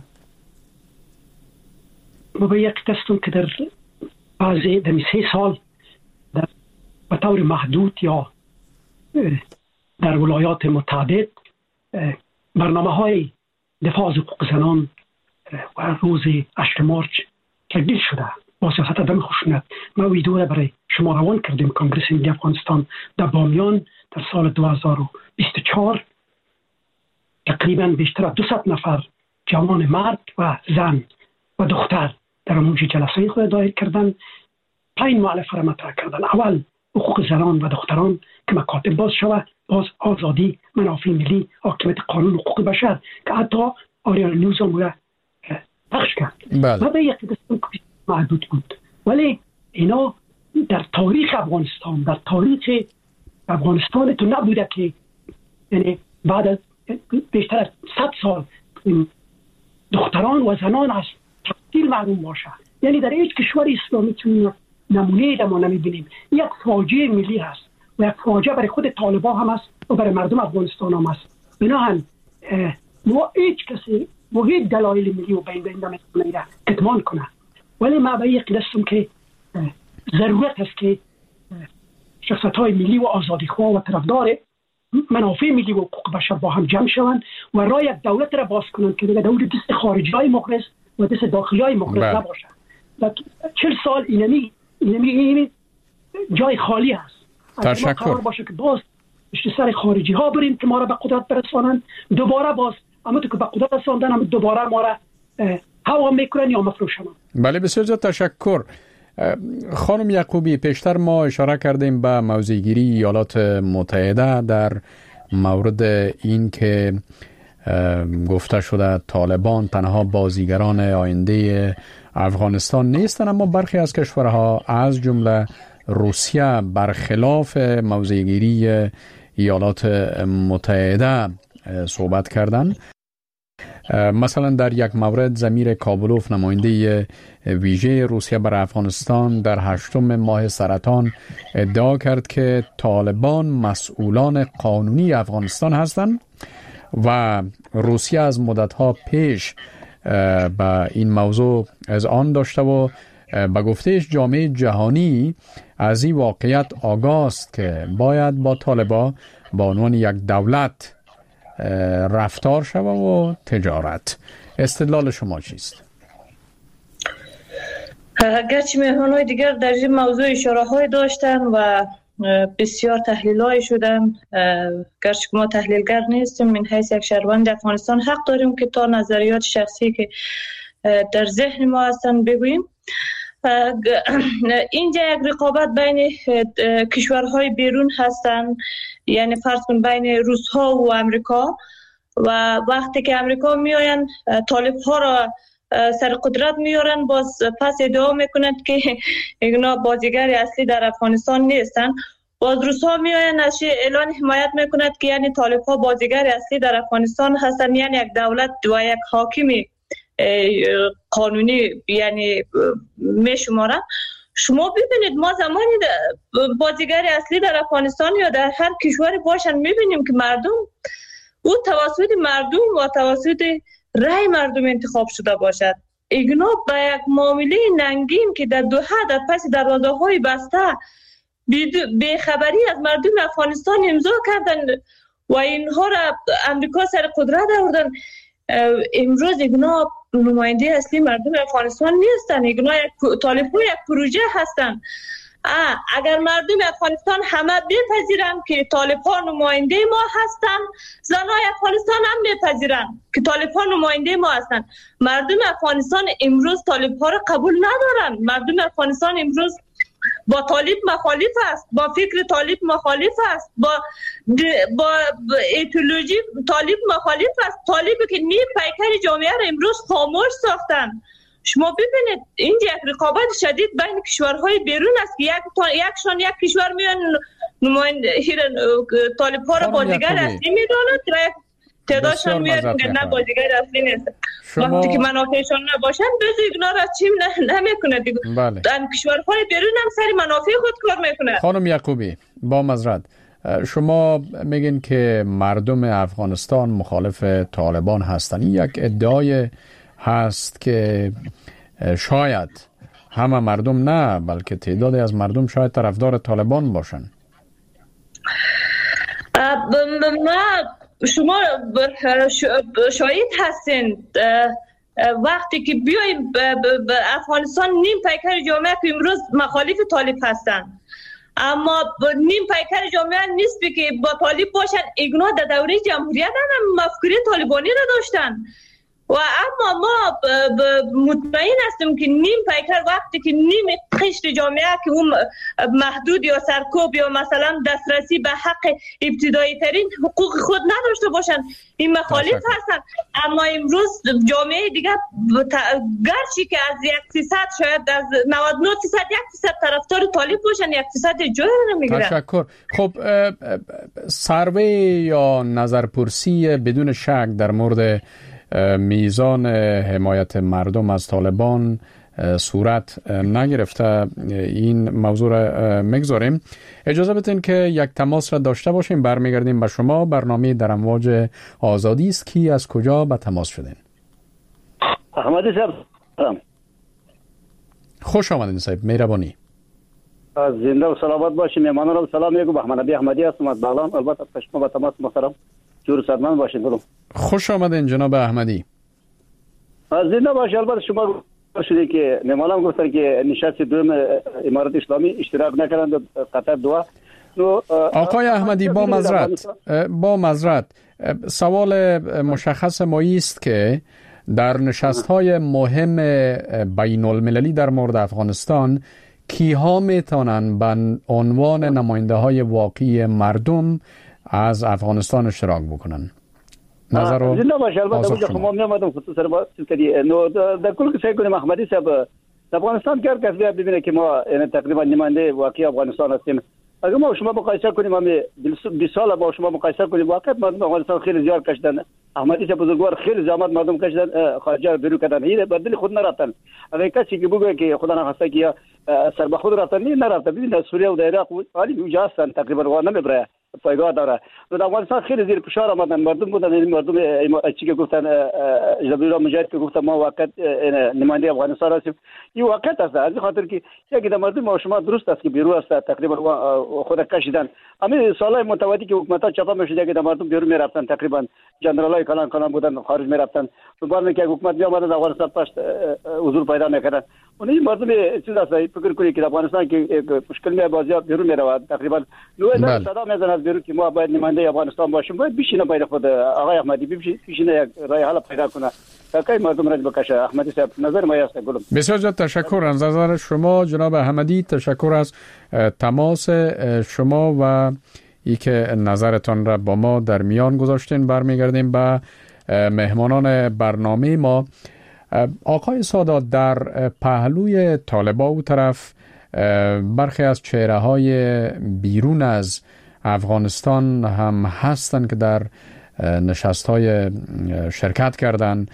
ما به یک دستون که در بعضی در 3 سال به طور محدود یا در ولایات متعدد برنامه های دفاع از حقوق زنان و روز 8 مارچ تجدید شده با سیاست عدم خشونت. ما ویدیو را برای شما روان کردیم. کنگره ملی افغانستان در بامیان در سال 2024 تقریبا بیشتر از 200 نفر جوان مرد و زن و دختر در موج جلسه خود دایر کردن. 5 مؤلفه را مطرح کردن. اول حقوق زنان و دختران که مکاتب باز شود، باز آزادی، منافع ملی، حاکمیت قانون، حقوق بشر که حتی آریان نیوز هم را پخش کرد. و به یک دستان محدود بود، ولی اینا در تاریخ افغانستان، در تاریخ افغانستان تو نبوده که یعنی بعد از بیشتر از 100 سال دختران و زنان از تحصیل محروم باشه. یعنی در هیچ کشور اسلامی چون نمونه ما نمیبینیم. یک فاجعه ملی هست و یک فاجعه برای خود طالبان هم هست و برای مردم افغانستان هم هست. بنابراین ما هیچ کسی هیچ دلایل ملی و بین نمیتونه کتمان کنه، ولی ما به یک دستم که ضرورت هست که شخصیت‌های ملی و آزادیخواه و طرفدار منافع ملی و حقوق بشر با هم جمع شوند و راه یک دولت را باز کنند که دیگه دولت دست خارجی‌های مخرس و دست داخلی‌های مخرس نباشه. 40 سال اینمی جای خالی هست. تشکر. قرار باشه که باز پشت سر خارجی ها بریم که ما را به قدرت برسانند، دوباره باز اما تو که به قدرت رساندن هم دوباره ما را هوا میکنن یا مفروشن. بله بسیار زیاد تشکر. خانم یعقوبی، پیشتر ما اشاره کردیم به موضع‌گیری ایالات متحده در مورد این که گفته شده طالبان تنها بازیگران آینده افغانستان نیستند، اما برخی از کشورها از جمله روسیه برخلاف موضع‌گیری ایالات متحده صحبت کردند. مثلا در یک مورد زمیر کابلوف، نماینده ویژه روسیه برای افغانستان، در 8 ماه سرطان ادعا کرد که طالبان مسئولان قانونی افغانستان هستند و روسیه از مدتها پیش به این موضوع اذعان داشته و به گفتهش جامعه جهانی از این واقعیت آگاه است که باید با طالبان به عنوان یک دولت رفتار شود و تجارت. استدلال شما چیست؟ گرچه مهمان‌های دیگر در این موضوع اشاره‌های داشتن و بسیار تحلیل‌های شدن، گرچه ما تحلیلگر نیستیم، من حیث یک شهروند افغانستان حق داریم که تا نظریات شخصی که در ذهن ما هستن بگوییم. اینجا یک رقابت بین کشورهای بیرون هستن، یعنی فرض کن بین روس‌ها و امریکا، و وقتی که امریکا میآیند طالب‌ها را سر قدرت میارن، باز پس ادعا میکنند که اینا بازیگر اصلی در افغانستان نیستن. باز روس‌ها میآیند از اعلان حمایت میکنند که یعنی طالب‌ها بازیگر اصلی در افغانستان هستن، یعنی یک دولت و یک حاکمی قانونی یعنی میشمارن. شما ببینید ما زمانی بازیگر اصلی در افغانستان یا در هر کشوری باشن میبینیم که مردم او توسط مردم و توسط رای مردم انتخاب شده باشد. اینا به یک معامله ننگین که در دوحه در پس دروازه‌های بسته بی خبری از مردم افغانستان امضا کردن و اینها را امریکا سر قدرت آوردن. امروز اینا نماینده اصلی مردم افغانستان نیستن، اینا طالب‌ها یک پروژه هستن. اگر مردم افغانستان همه بپذیرن که طالب‌ها نماینده ما هستن، زنای افغانستان هم بپذیرن که طالب‌ها نماینده ما هستن. مردم افغانستان امروز طالب‌ها را قبول ندارن. مردم افغانستان امروز با طالب مخالف است، با فکر طالب مخالف است، با ایدئولوژی طالب مخالف است. طالبی که نیم پیکر جامعه را امروز خاموش ساختن. شما ببینید اینجا یک رقابت شدید بین کشورهای بیرون است که یکشان یک کشور میان نماینده طالب‌ها را بازیگر اصلی میدانند و یک تعدادشان میان که نه بازیگر اصلی نیست. وقتی که منافعشان نباشن بذارید اینا را چیم نمیکنه دیگه. در کشورهای بیرون هم سری منافع خود کار میکنه. خانم یعقوبی با معذرت، شما میگین که مردم افغانستان مخالف طالبان هستند. یک ادعای هست که شاید همه مردم نه بلکه تعدادی از مردم شاید طرفدار طالبان باشن. شما شاهد هستین وقتی که بیایم افغانستان نیم پیکر جامعه که امروز مخالف طالب هستن، اما نیم پیکر جامعه نیست که با طالب باشن. اینا در دوره جمهوریت هم مفکوره طالبانی را داشتن و اما ما مطمئن هستیم که نیم پیکر وقتی که نیم قشر جامعه که اون محدود یا سرکوب یا مثلا دسترسی به حق ابتدایی ترین حقوق خود نداشته باشن، این مخالف هستن. اما امروز جامعه دیگه گرچه که از 1% شاید از 99% 1% طرفدار طالب باشن، 1% جای رو میگیرن. تشکر. خب سروی یا نظرپرسی بدون شک در مورد میزان حمایت مردم از طالبان صورت نگرفته، این موضوع را میگذاریم. اجازه بدین که یک تماس را داشته باشیم، برمیگردیم به شما. برنامه در امواج آزادی است. کی از کجا به تماس شدین؟ احمدی صاحب خوش آمدین صاحب، مهربانی. زنده و سلامت باشین. مهمانان را سلام میگم. احمد نبی احمدی هستم از بغلان. البته شما به تماس محترم جور صدمن باشین. برو. خوش آمدین جناب احمدی. زنده باشین. البته شما شده که مهمانان گفتن که نشست دوم امارات اسلامی اشتراک نکردند قطر دو. آقای احمدی با معذرت سوال مشخص ما است که در نشست‌های مهم بین المللی در مورد افغانستان کیها میتونن به عنوان نماینده‌های واقعی مردم از افغانستان اشتراک بکنن؟ نظر رو البته شما میامدم خصوصا با سکری نو در کل که سعی کنیم احمدی صاحب افغانستان که کس بیاد ببینه که ما یعنی تقریبا نماینده واقعی افغانستان هستیم. اگر ما شما مقایسه کنیم همین 20 سال با شما مقایسه کنیم واقعا مردم افغانستان خیلی زیاد کشیدن. احمدی بزرگوار خیلی زحمت مردم کشیدن، خارج بیرون کردن، این به دل خود نرفتن. اگر کسی که بگه که خدا نخواسته که سر به خود رفتن نرفتن. ببین در سوریه و در عراق حالی اونجا هستن تقریبا و نمیبره پایگاه داره. در افغانستان خیلی زیر فشار آمدن مردم بودن. این مردم چی که گفتن جبریل مجاهد که گفتن ما واقعا نماینده افغانستان هستیم. این واقعیت است. از خاطر که یکی در مردم ما شما درست است که بیرون است تقریبا خود کشیدن. همین سالهای متوالی که حکومت‌ها چاپ می‌شد که در مردم بیرون می‌رفتن تقریبا جنرالای کلان بودن خارج می‌رفتن. تو بعد که حکومت می‌آمد افغانستان پشت حضور پیدا می‌کردن. اون این مردم چیز است فکر کنید که افغانستان که مشکل می بازی بیرون می‌رود تقریبا نوع صدا می‌زنه از بیرون که ما باید نماینده افغانستان باشیم. باید بشینه باید خود آقای احمدی بشینه یک راه حل پیدا کنه تا مردم رنج بکشه. احمدی صاحب نظر ما است. گلم بسیار زیاد تشکر از نظر شما جناب احمدی. تشکر از تماس شما و ای که نظرتان را با ما در میان گذاشتین. برمیگردیم به مهمانان برنامه ما. آقای سادات، در پهلوی طالبا او طرف برخی از چهره های بیرون از افغانستان هم هستند که در نشست های شرکت کردند.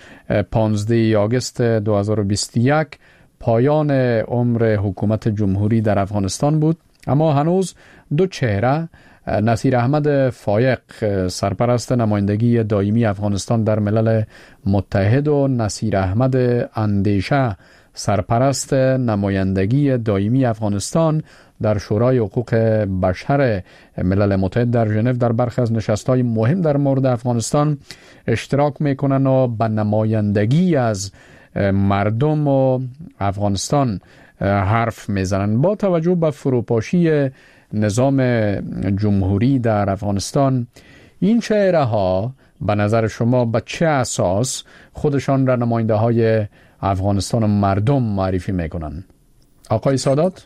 15 آگوست 2021 پایان عمر حکومت جمهوری در افغانستان بود، اما هنوز دو چهره، نصیر احمد فایق سرپرست نمایندگی دائمی افغانستان در ملل متحد و نصیر احمد اندیشه سرپرست نمایندگی دائمی افغانستان در شورای حقوق بشر ملل متحد در ژنو در برخی از نشست‌های مهم در مورد افغانستان اشتراک میکنن و به نمایندگی از مردم و افغانستان حرف میزنن. با توجه به فروپاشی نظام جمهوری در افغانستان، این چهره ها به نظر شما به چه اساس خودشان را نماینده های افغانستان و مردم معرفی میکنن؟ آقای سادات؟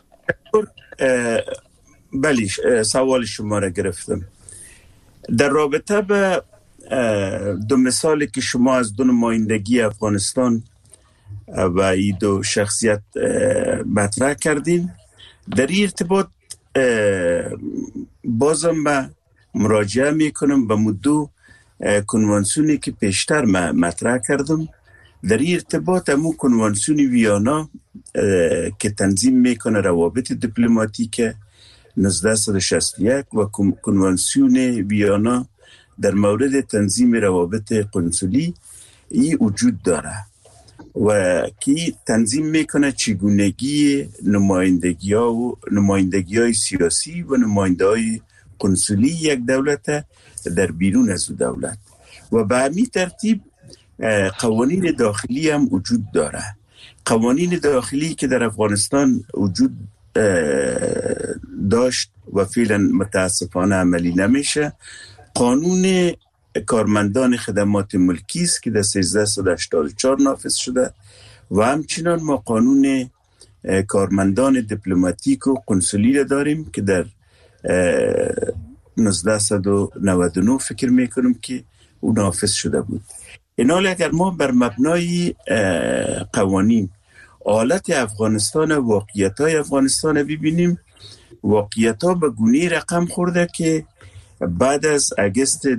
بله، سوال شما را گرفتم. در رابطه به دو مثالی که شما از دو نمایندگی افغانستان و این دو شخصیت مطرح کردین، در این ارتباط بازم به مراجعه میکنم به مدو کنوانسیونی که پیشتر مطرح کردم. در این ارتباط همون کنوانسیون ویانا که تنظیم میکنه روابط دیپلماتیک 1961 و کنوانسیون ویانا در مورد تنظیم روابط قنصلی این وجود داره و کی تنظیم میکنه چگونگی نمایندگی های سیاسی و نماینده های قنصلی یک دولت در بیرون از دولت و به همین ترتیب قوانین داخلی هم وجود داره. قوانین داخلی که در افغانستان وجود داشت و فعلا متاسفانه عملی نمیشه، قانون کارمندان خدمات ملکی است که در 1384 نافذ شده و همچنان ما قانون کارمندان دیپلماتیک و قنصلی را داریم که در 1999 فکر میکنم که او نافذ شده بود. این حال اگر ما بر مبنای قوانین حالت افغانستان و واقعیت‌های افغانستان ببینیم، واقعیت‌ها به گونه رقم خورده که بعد از اگست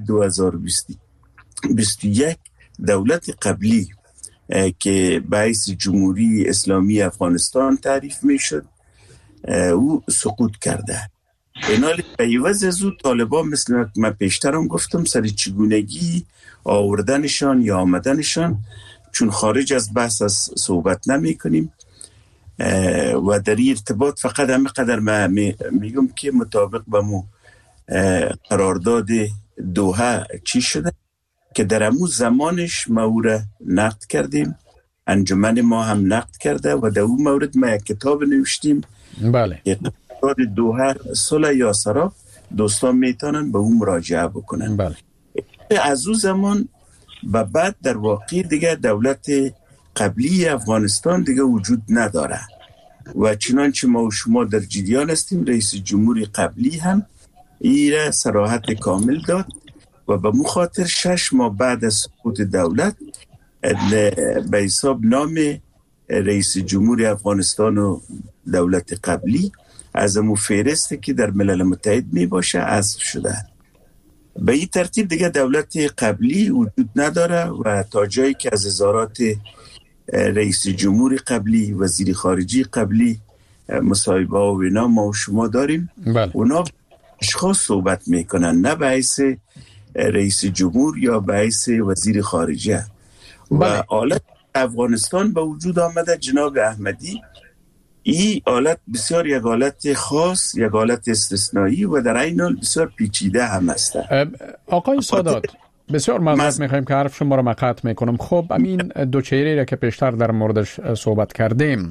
2021 دولت قبلی که به حیث جمهوری اسلامی افغانستان تعریف میشد او سقوط کرده. این حال به عوض از او طالبان مثل من پیشترم گفتم سر چگونگی آوردنشان یا آمدنشان، چون خارج از بحث از صحبت نمی کنیم و در این ارتباط فقط همه قدر من میگم که مطابق با مو قرارداد دوحه چی شده که در امو زمانش ما او را نقد کردیم، انجمن ما هم نقد کرده و در اون مورد ما یک کتاب نوشتیم. بله. قرارداد دوحه صلح یا سراب، دوستان میتونن به اون مراجعه بکنن. بله. از اون زمان و بعد در واقع دیگه دولت قبلی افغانستان دیگه وجود نداره و چنانچه ما و شما در جریان هستیم، رئیس جمهوری قبلی هم این صراحت کامل داد و به مخاطر 6 ماه بعد از سقوط دولت به حساب نام رئیس جمهور افغانستان و دولت قبلی از امو فهرستی که در ملل متحد می باشه حذف شده. به این ترتیب دیگه دولت قبلی وجود نداره و تا جایی که از وزارات رئیس جمهور قبلی، وزیر خارجه قبلی مصاحبه و اینا ما و شما داریم، اونا اشخاص صحبت میکنن، نه به حیث رئیس جمهور یا به حیث وزیر خارجه. و حالت افغانستان به وجود آمده جناب احمدی، این حالت بسیار یک حالت خاص، یک حالت استثنایی و در این حال بسیار پیچیده هم است. آقای سادات، بسیار معذرت میخوایم که حرف شما رو قطع میکنم. خب همین دو چهره را که پیشتر در موردش صحبت کردیم،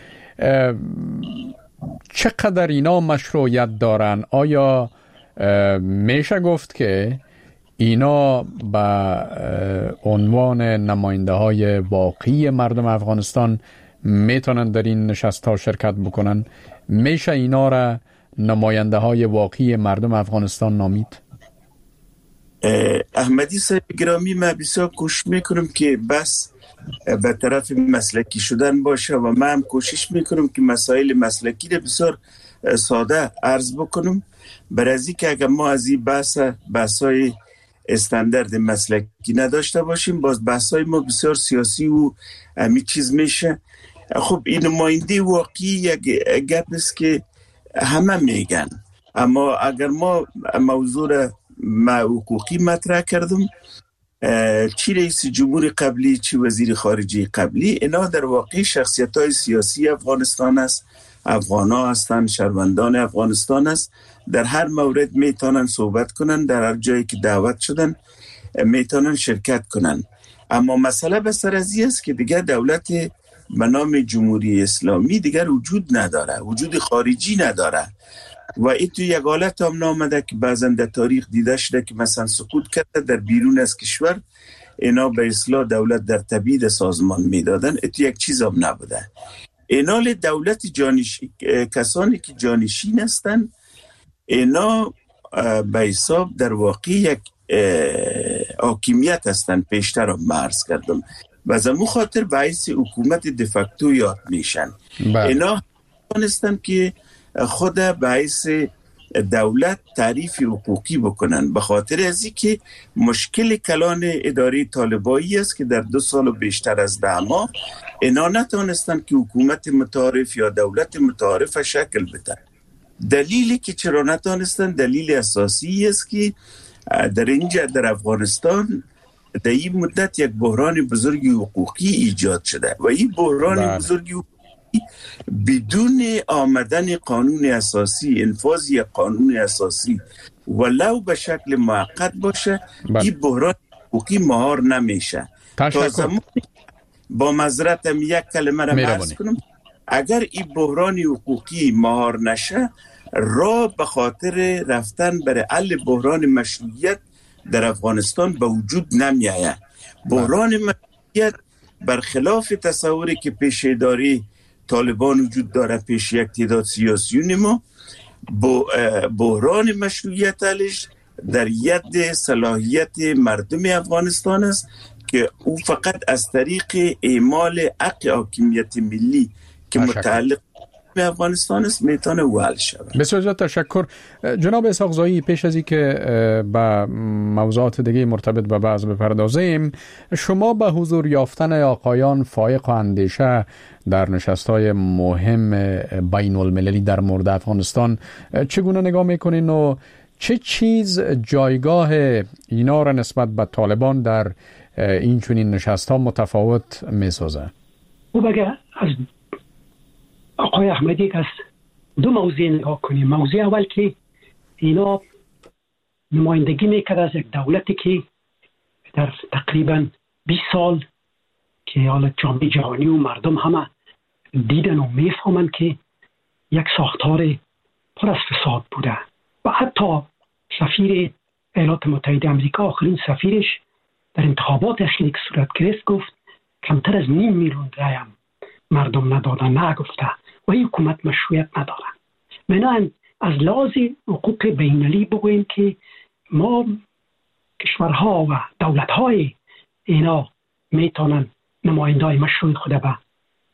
چقدر اینا مشروعیت دارن؟ آیا میشه گفت که اینا به عنوان نماینده های واقعی مردم افغانستان میتونن در این نشست ها شرکت بکنن؟ میشه اینا را نماینده های واقعی مردم افغانستان نامید؟ احمدی صاحب گرامی، من بسیار کوشش میکنم که بس به طرف مسلکی شدن باشه و من هم کوشش میکنم که مسائل مسلکی را بسیار ساده عرض بکنم، برای از که اگر ما از این بحثای استاندارد مسلکی نداشته باشیم، باز بحثای ما بسیار سیاسی و همی چیز میشه. خب این نماینده واقعی یک گپ است که همه میگن، اما اگر ما موضوع حقوقی مطرح کردم، چی رئیس جمهور قبلی چی وزیر خارجه قبلی، اینا در واقع شخصیت‌های سیاسی افغانستان است، افغانا هستند، شهروندان افغانستان است، در هر مورد میتونن صحبت کنن، در هر جایی که دعوت شدن میتونن شرکت کنن. اما مسئله بسر از این است که دیگه دولت به نام جمهوری اسلامی دیگر وجود نداره، وجود خارجی نداره و این تو یک حالت هم نامده که بعضا در تاریخ دیده شده که مثلا سقوط کرده در بیرون از کشور، اینا به اصلاح دولت در تبعید سازمان میدادن، تو یک چیز هم نبوده. اینال دولت کسانی که جانشین هستن، اینا به حساب در واقع یک حاکمیت هستن، پیشتر هم عرض کردم، و از امو خاطر به حیث حکومت دفکتو یاد میشن. اینا هستن که خود به حیث دولت تعریف حقوقی بکنن، به خاطر ازی که مشکل کلان اداره طالبایی است که در 2 سال و بیشتر از 10 ماه اینا نتونستن که حکومت متعارف یا دولت متعارف شکل بدن. دلیلی که چرا نتونستن، دلیل اساسی است که در اینجا در افغانستان در این مدت یک بحران بزرگی حقوقی ایجاد شده و این بحران بزرگی بدون آمدن قانون اساسی، انفاذ یک قانون اساسی ولو به شکل موقت باشه، این بحران حقوقی مهار نمیشه. با معذرتم یک کلمه را عرض کنم، اگر این بحران حقوقی مهار نشه، راه به خاطر رفتن برای حل بحران مشروعیت در افغانستان به وجود نمیآید. بحران مشروعیت برخلاف تصوری که پیش اداره طالبان وجود داره، پیش یک تعداد سیاسیون ما، بحران مشروعیت حلش در ید صلاحیت مردم افغانستان است که او فقط از طریق اعمال حق حاکمیت ملی که متعلق به افغانستان است میتونه حل شود. بسیار تشکر جناب اسحاق زایی. پیش از اینکه به موضوعات دیگه مرتبط به بعض بپردازیم، شما به حضور یافتن آقایان فایق و اندیشه در نشست‌های مهم بین المللی در مورد افغانستان چگونه نگاه میکنین و چه چیز جایگاه اینا را نسبت به طالبان در این چنین نشست‌ها متفاوت میسازه؟ او بگه از آقای احمدی که از 2 موضوع نگاه کنیم. موضوع اول که اینا نمایندگی میکرد از یک دولتی که در تقریبا 20 سال که حالت جامعه جهانی و مردم همه دیدن و میفهمن که یک ساختار پر از فساد بوده و حتی سفیر ایالات متحده آمریکا، آخرین سفیرش در انتخابات اخیری که صورت گرفت گفت کمتر از 500,000 رای هم مردم ندادن، نگفته و این حکومت مشروعیت نداره. من از لحاظ حقوق بین‌المللی بگوییم که ما کشورها و دولت‌های اینا میتونن نماینده‌های مشروع خود به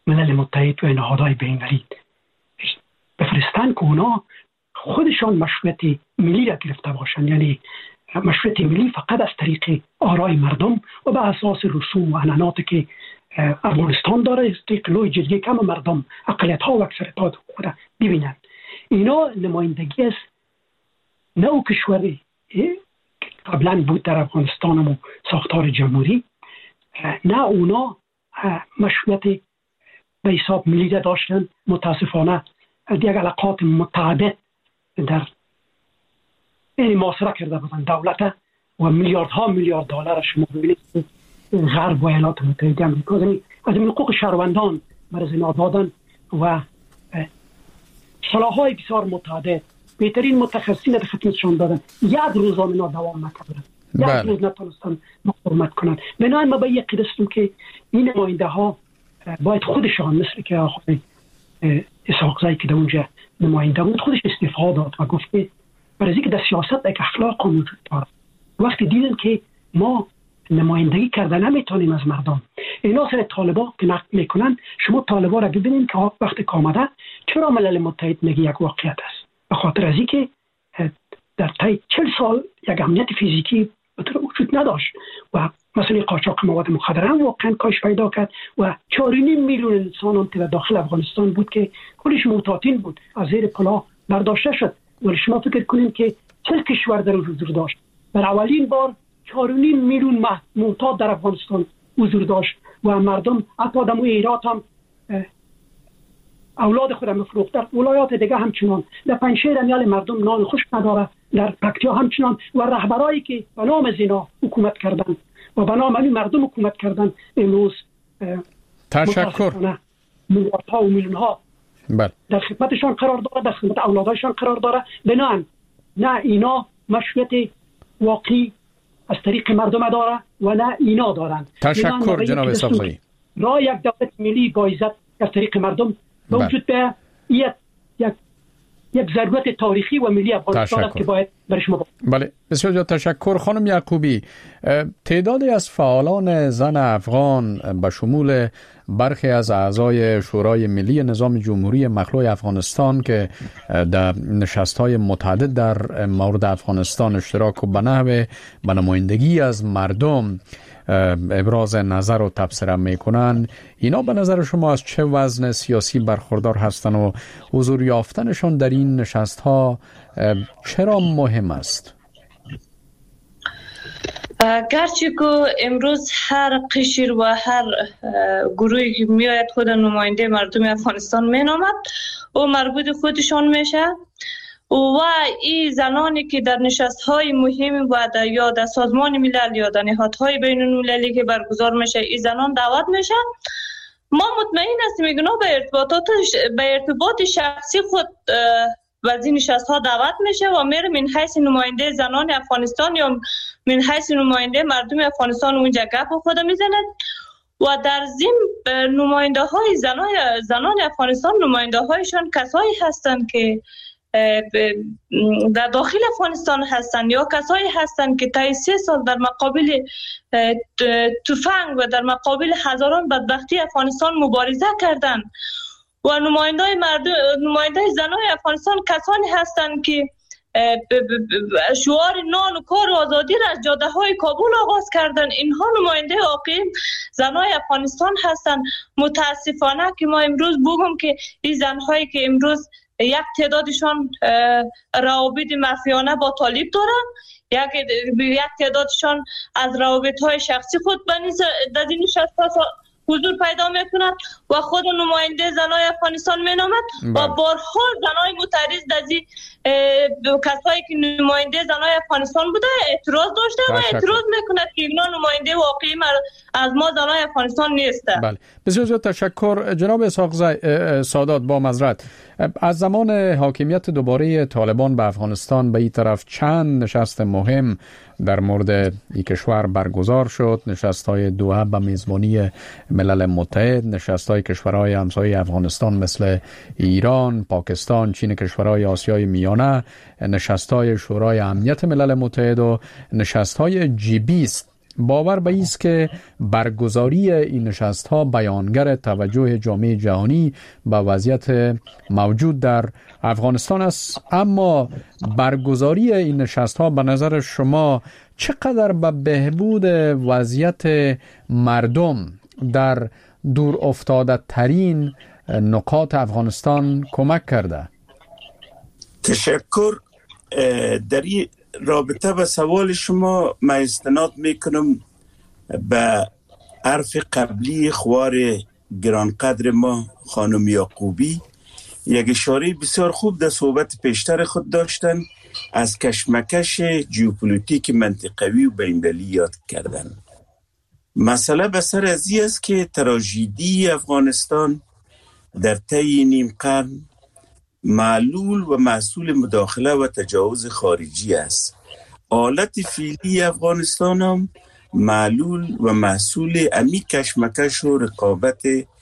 ملل متحد و نهادهای بین‌المللی بفرستن که اونا خودشان مشروعیت ملی را گرفته باشند. یعنی مشروعیت ملی فقط از طریق آرای مردم و به اساس رسوم و عنعناتی که افغانستان داره، طریق لوی جرگه کم مردم اقلیت ها و اکثریت ها خود ببینند. اینا نمایندگی است نه او کشوری قبلا بود در افغانستان و ساختار جمهوری، نه اونا مشروعیت به حساب ملی را داشتن. متاسفانه یک علاقات متعدد در یعنی محاصره کرده بودن دولت و میلیارد دلار شما ببینید غرب و ایالات متحده آمریکا از این حقوق شهروندان برای زنا دادن و صلاح‌های بسیار متعدد بهترین متخصصین در خدمتشان دادن. یک روز هم اینا دوام نکردن، یک روز نتونستن مقاومت کنن. بنابراین ما به یک قیدستیم که این نماینده ها باید خودشان مثل که آقای اسحاق زی که در اونجا نماینده بود خودش استعفا داد و گفت که برای اینکه در سیاست یک اخلاق موجود داره. وقتی دیدن که ما نمایندگی کرده نمیتونیم از مردم، اینا سر طالبا که نقد میکنن، شما طالبا را ببینید که وقتی آمده چرا ملل متحد میگه یک واقعیت است؟ به خاطر از اینکه در طی 40 سال یک امنیت فیزیکی وجود نداشت و مثلا قاچاق مواد مخدر هم واقعا کاش پیدا کرد و 4.5 میلیون انسان هم که در داخل افغانستان بود که کلش معتادین بود از زیر پلا برداشته شد. ولی شما فکر کنید که 40 کشور در حضور داشت. در اولین بار 4.5 میلیون معتاد در افغانستان حضور داشت و مردم حتی در ایرات هم اولاد خود هم فروخت. در ولایات دیگه همچنان، در پنجشیر امیال مردم نان خشک نداره، در پکتیا همچنان. و رهبرایی که به نام زنا حکومت کردن و به نام همین مردم حکومت کردن امروز تشکر میلیاردها و میلیون ها در خدمتشان قرار داره، در خدمت اولادشان قرار داره. بنان نه اینا مشروعیت واقعی از طریق مردم داره و نه اینا دارن. تشکر جناب اسحاق زی. راه یک دولت ملی با عزت از طریق مردم با وجود به یک ضرورت تاریخی و ملی افغانستان است که باید برای شما بله بسیار زیاد تشکر. خانم یعقوبی، تعدادی از فعالان زن افغان به شمول برخی از اعضای شورای ملی نظام جمهوری مخلوع افغانستان که در نشست‌های متعدد در مورد افغانستان اشتراک و به نحو به نمایندگی از مردم ابراز نظر و تبصره میکنن، اینا به نظر شما از چه وزن سیاسی برخوردار هستن و حضور یافتنشان در این نشست‌ها چرا مهم است؟ گرچه که امروز هر قشر و هر گروهی که میآید خود نماینده مردم افغانستان مینامد و مربوط خودشان میشه و این زنانی که در نشست‌های مهم و یا در سازمان ملل یا در نهادهای بین‌المللی که برگزار میشه این زنان دعوت میشن، ما مطمئن هستیم اینا به ارتباط شخصی خود و از این نشست‌ها دعوت میشه و میره من حیث نماینده زنان افغانستان یا من حیث نماینده مردم افغانستان اونجا گپ خود میزنه و در ضمن نماینده های زنان افغانستان نماینده هایشان کسایی هستند که در داخل افغانستان هستند یا کسایی هستند که تا 3 سال در مقابل تفنگ و در مقابل هزاران بدبختی افغانستان مبارزه کردند و نماینده زنان افغانستان کسانی هستند که شعار نان و کار و آزادی را از جاده های کابل آغاز کردن. اینها نماینده واقعی زنان افغانستان هستند. متاسفانه که ما امروز بگم که این زنهایی که امروز یک تعدادشان روابط مافیانه با طالب دارن، یک تعدادشان از روابط های شخصی خود در این نشست‌ها حضور پیدا میکنند و خود نماینده زنای افغانستان مینامد و بارها زنای معترض از کسایی که نماینده زنای افغانستان بوده اعتراض داشته و اعتراض میکند که اینا نماینده واقعی از ما زنای افغانستان نیسته. بله بسیار زیاد تشکر. جناب اسحاق سادات، با معذرت، از زمان حاکمیت دوباره طالبان به افغانستان به این طرف چند نشست مهم در مورد این کشور برگزار شد. نشست‌های دوحه به میزبانی ملل متحد، نشست‌های کشورهای همسایه افغانستان مثل ایران، پاکستان، چین، کشورهای آسیای میانه، نشست‌های شورای امنیت ملل متحد و نشست‌های G20 باور به ایست که برگزاری این نشست‌ها بیانگر توجه جامعه جهانی به وضعیت موجود در افغانستان است. اما برگزاری این نشست‌ها به نظر شما چقدر به بهبود وضعیت مردم در دور افتاده ترین نقاط افغانستان کمک کرده؟ تشکر. در این رابطه به سوال شما من استناد میکنم به حرف قبلی خوار گرانقدر ما خانم یعقوبی. یک اشاره بسیار خوب در صحبت پیشتر خود داشتن، از کشمکش ژئوپلیتیک منطقوی و بین‌المللی یاد کردن. مسئله به سر از این است که تراژدی افغانستان در طی نیم قرن معلول و مسئول مداخله و تجاوز خارجی است. حالت فعلی افغانستان هم معلول و مسئول امی کشمکش و رقابت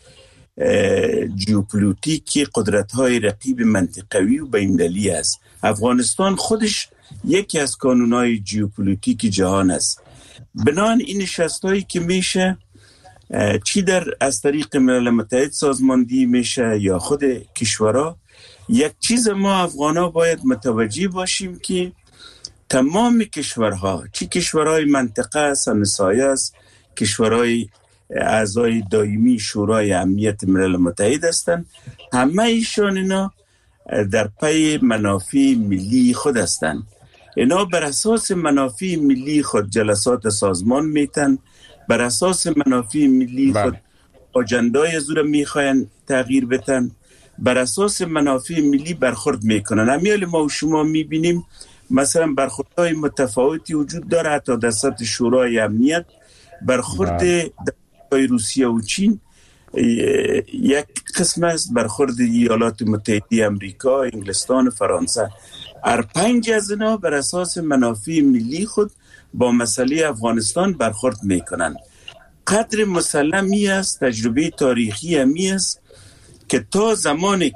ژئوپلیتیک قدرت‌های رقیب منطقوی و بین‌المللی است. افغانستان خودش یکی از کانون‌های ژئوپلیتیک جهان است. بنابراین این نشست‌هایی که میشه چی از طریق ملل متحد سازماندهی میشه یا خود کشورها، یک چیز ما افغان‌ها باید متوجه باشیم که تمام کشورها، چی کشورهای منطقه است، همسایه است، کشورهای اعضای دائمی شورای امنیت ملل متحد هستند، همه ایشان اینا در پی منافع ملی خود هستند. اینا بر اساس منافع ملی خود جلسات سازمان میتن، بر اساس منافع ملی خود اجندای زور میخواین تغییر بتن، بر اساس منافع ملی برخورد میکنن. امیال ما و شما میبینیم مثلا برخوردهای متفاوتی وجود داره، حتی در سطح شورای امنیت برخورد روسیه و چین یک قسم است، برخورد ایالات متحده امریکا، انگلستان، فرانسه. هر پنج از اینا بر اساس منافع ملی خود با مسئله افغانستان برخورد میکنن. قدر مسلمی است، تجربه تاریخی همی است که تا زمانی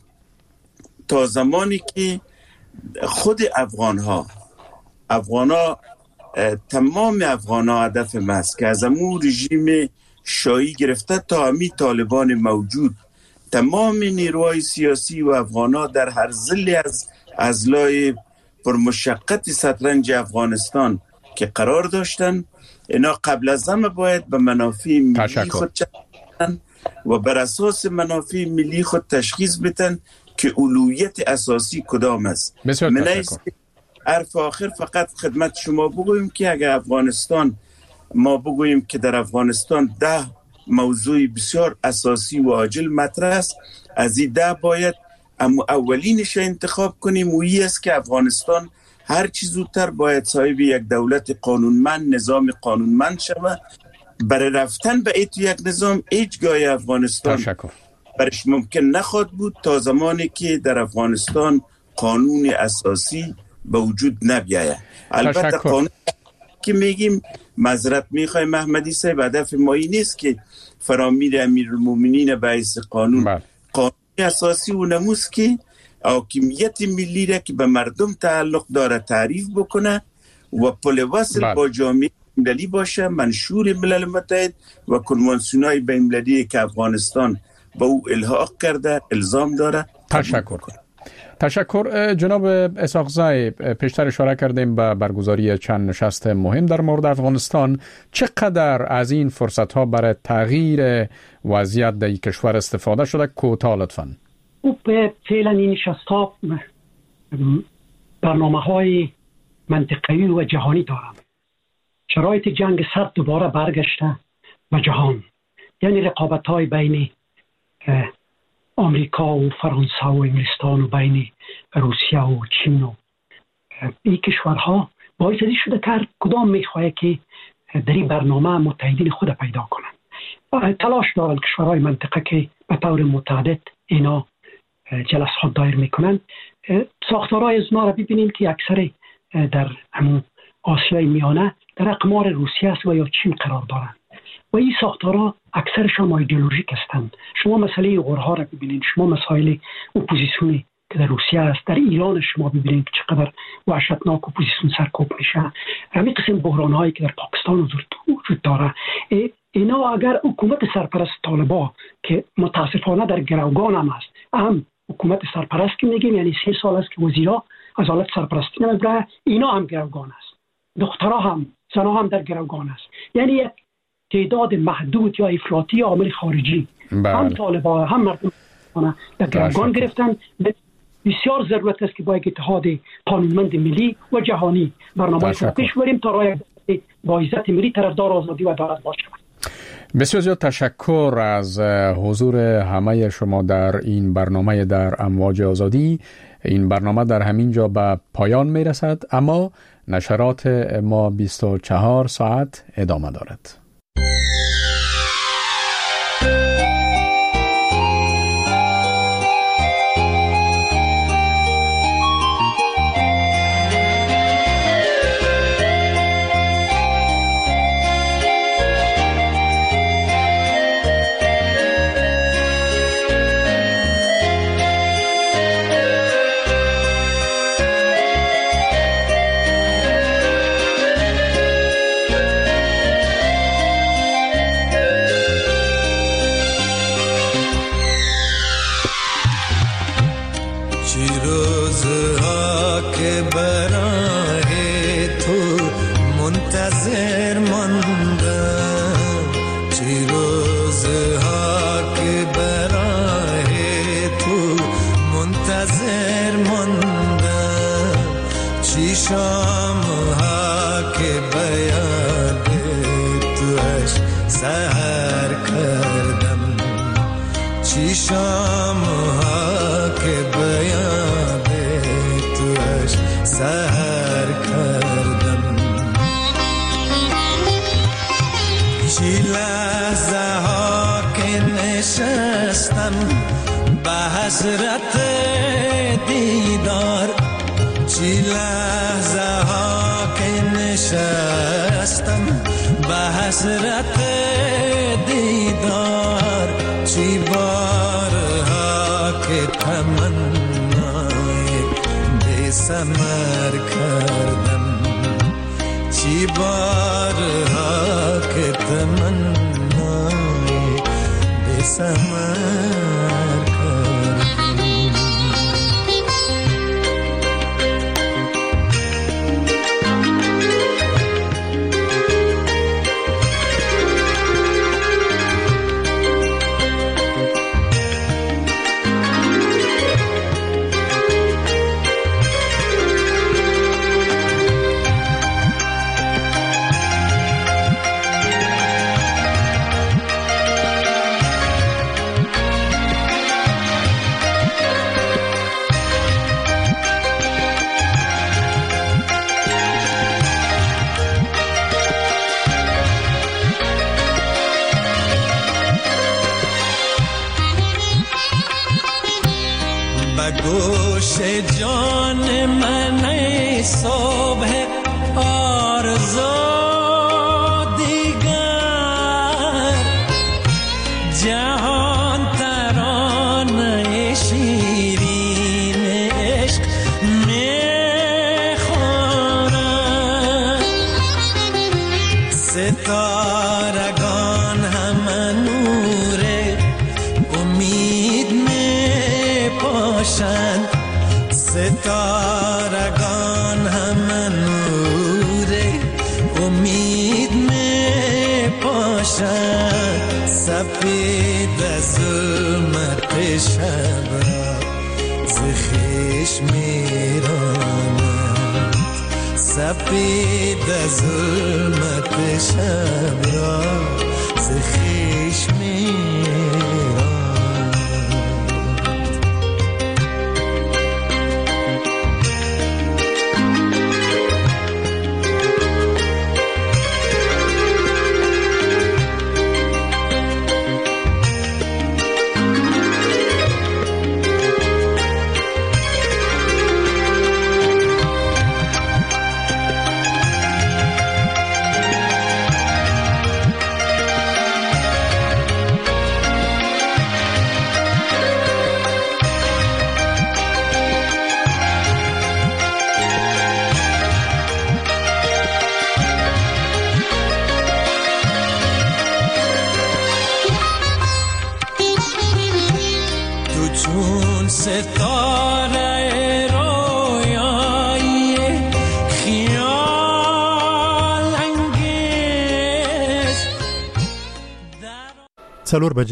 که خود افغان‌ها تمام افغان‌ها هدف ماست که از امون رژیم شاهی گرفته تا همی طالبان موجود، تمام نیروهای سیاسی و افغان‌ها در هر ضلع از اضلاع پرمشقت شطرنج افغانستان که قرار داشتن، اینا قبل از همه باید به منافع ملی خود چند و بر اساس منافع ملی خود تشخیص بدن که اولویت اساسی کدام است. حرف آخر فقط خدمت شما بگویم که اگر افغانستان ما بگوییم که در افغانستان 10 موضوع بسیار اساسی و عاجل مطرح است، از این 10 باید اولینش انتخاب کنیم و این است که افغانستان هر چیز زودتر باید صاحب یک دولت قانونمند، نظام قانونمند شود. برای رفتن به یک نظام هیچگاه افغانستان برش ممکن نخواهد بود تا زمانی که در افغانستان قانون اساسی به وجود نبیاید. البته قانون که میگیم، معذرت میخوایم محمدی صاحب، هدف ما این نیست که فرامیر امیرالمومنین به حیث قانون اساسی و نموز که حاکمیت ملی را که به مردم تعلق داره تعریف بکنه و پل وصل با جامعه بین‌المللی باشه، منشور ملل متحد و کنوانسیون‌های بین‌المللی که افغانستان با او الحاق کرده الزام داره. تشکر. جناب اسحاقزی، پیشتر اشاره کردیم به برگزاری چند نشست مهم در مورد افغانستان. چقدر از این فرصت‌ها برای تغییر وضعیت در کشور استفاده شده؟ کوتاه لطفاً. فعلا این نشست‌ها برنامه‌های منطقه‌ای و جهانی دارند. شرایط جنگ سرد دوباره برگشته و جهان، یعنی رقابت‌های بین آمریکا و فرانسه و انگلستان و بین روسیه و چین و این کشورها باعث شده که کدام میخواهد که در این برنامه متحدین خود پیدا کنند. تلاش دارند کشورهای منطقه که به طور متعدد اینا جلسات دایر میکنند. ساختارهای از ما را ببینیم که اکثر در همون آسیای میانه در اقمار روسیه است و یا چین قرار دارند و این ساختارها اکثرشان ایدئولوژیک هستند. شما مسئله غورها را ببینید، شما مسائل اپوزیسیون که در روسیه است، در ایران شما ببینید چقدر وحشتناک اپوزیسیون سرکوب میشه، همین قسم بحران هایی که در پاکستان وجود داره، اینا اگر حکومت سرپرست طالبان که متاسفانه در گروگان هم است، هم حکومت سرپرست که میگیم یعنی 3 سال است که وزیرا از حالت سرپرستی نمیبره، اینا هم گروگان است، دخترها هم زنها هم در گروگان است، یعنی یک تعداد محدود یا افراطی عامل خارجی هم طالبان هم مردم در گروگان گرفتن. بسیار ضرورت است که با یک اتحاد قانونمند ملی و جهانی برنامه پیش بریم تا راه با عزت ملی طرفدار آزادی و عدالت باشیم. بسیار زیاد تشکر از حضور همه شما در این برنامه در امواج آزادی. این برنامه در همین جا به پایان می رسد، اما نشرات ما 24 ساعت ادامه دارد. حسرت دیدار، چی لحظه ها که نشستم به حسرت دیدار، چی بارها که تمنای بی ثمر کردم، چی بارها که تمنای بی ثمر گوش جان من صبح آرزو دیگر، جهان ترانه شیرین عشق میخورد، ستارگان همه نور امید میپاشند، ستارگان همه نور امید میپاشند، سفید ظلمت شب را ز خویش میراند، سفید ظلمت شب را ز خویش میراند. ستاره رویایی خیال انگیز. 4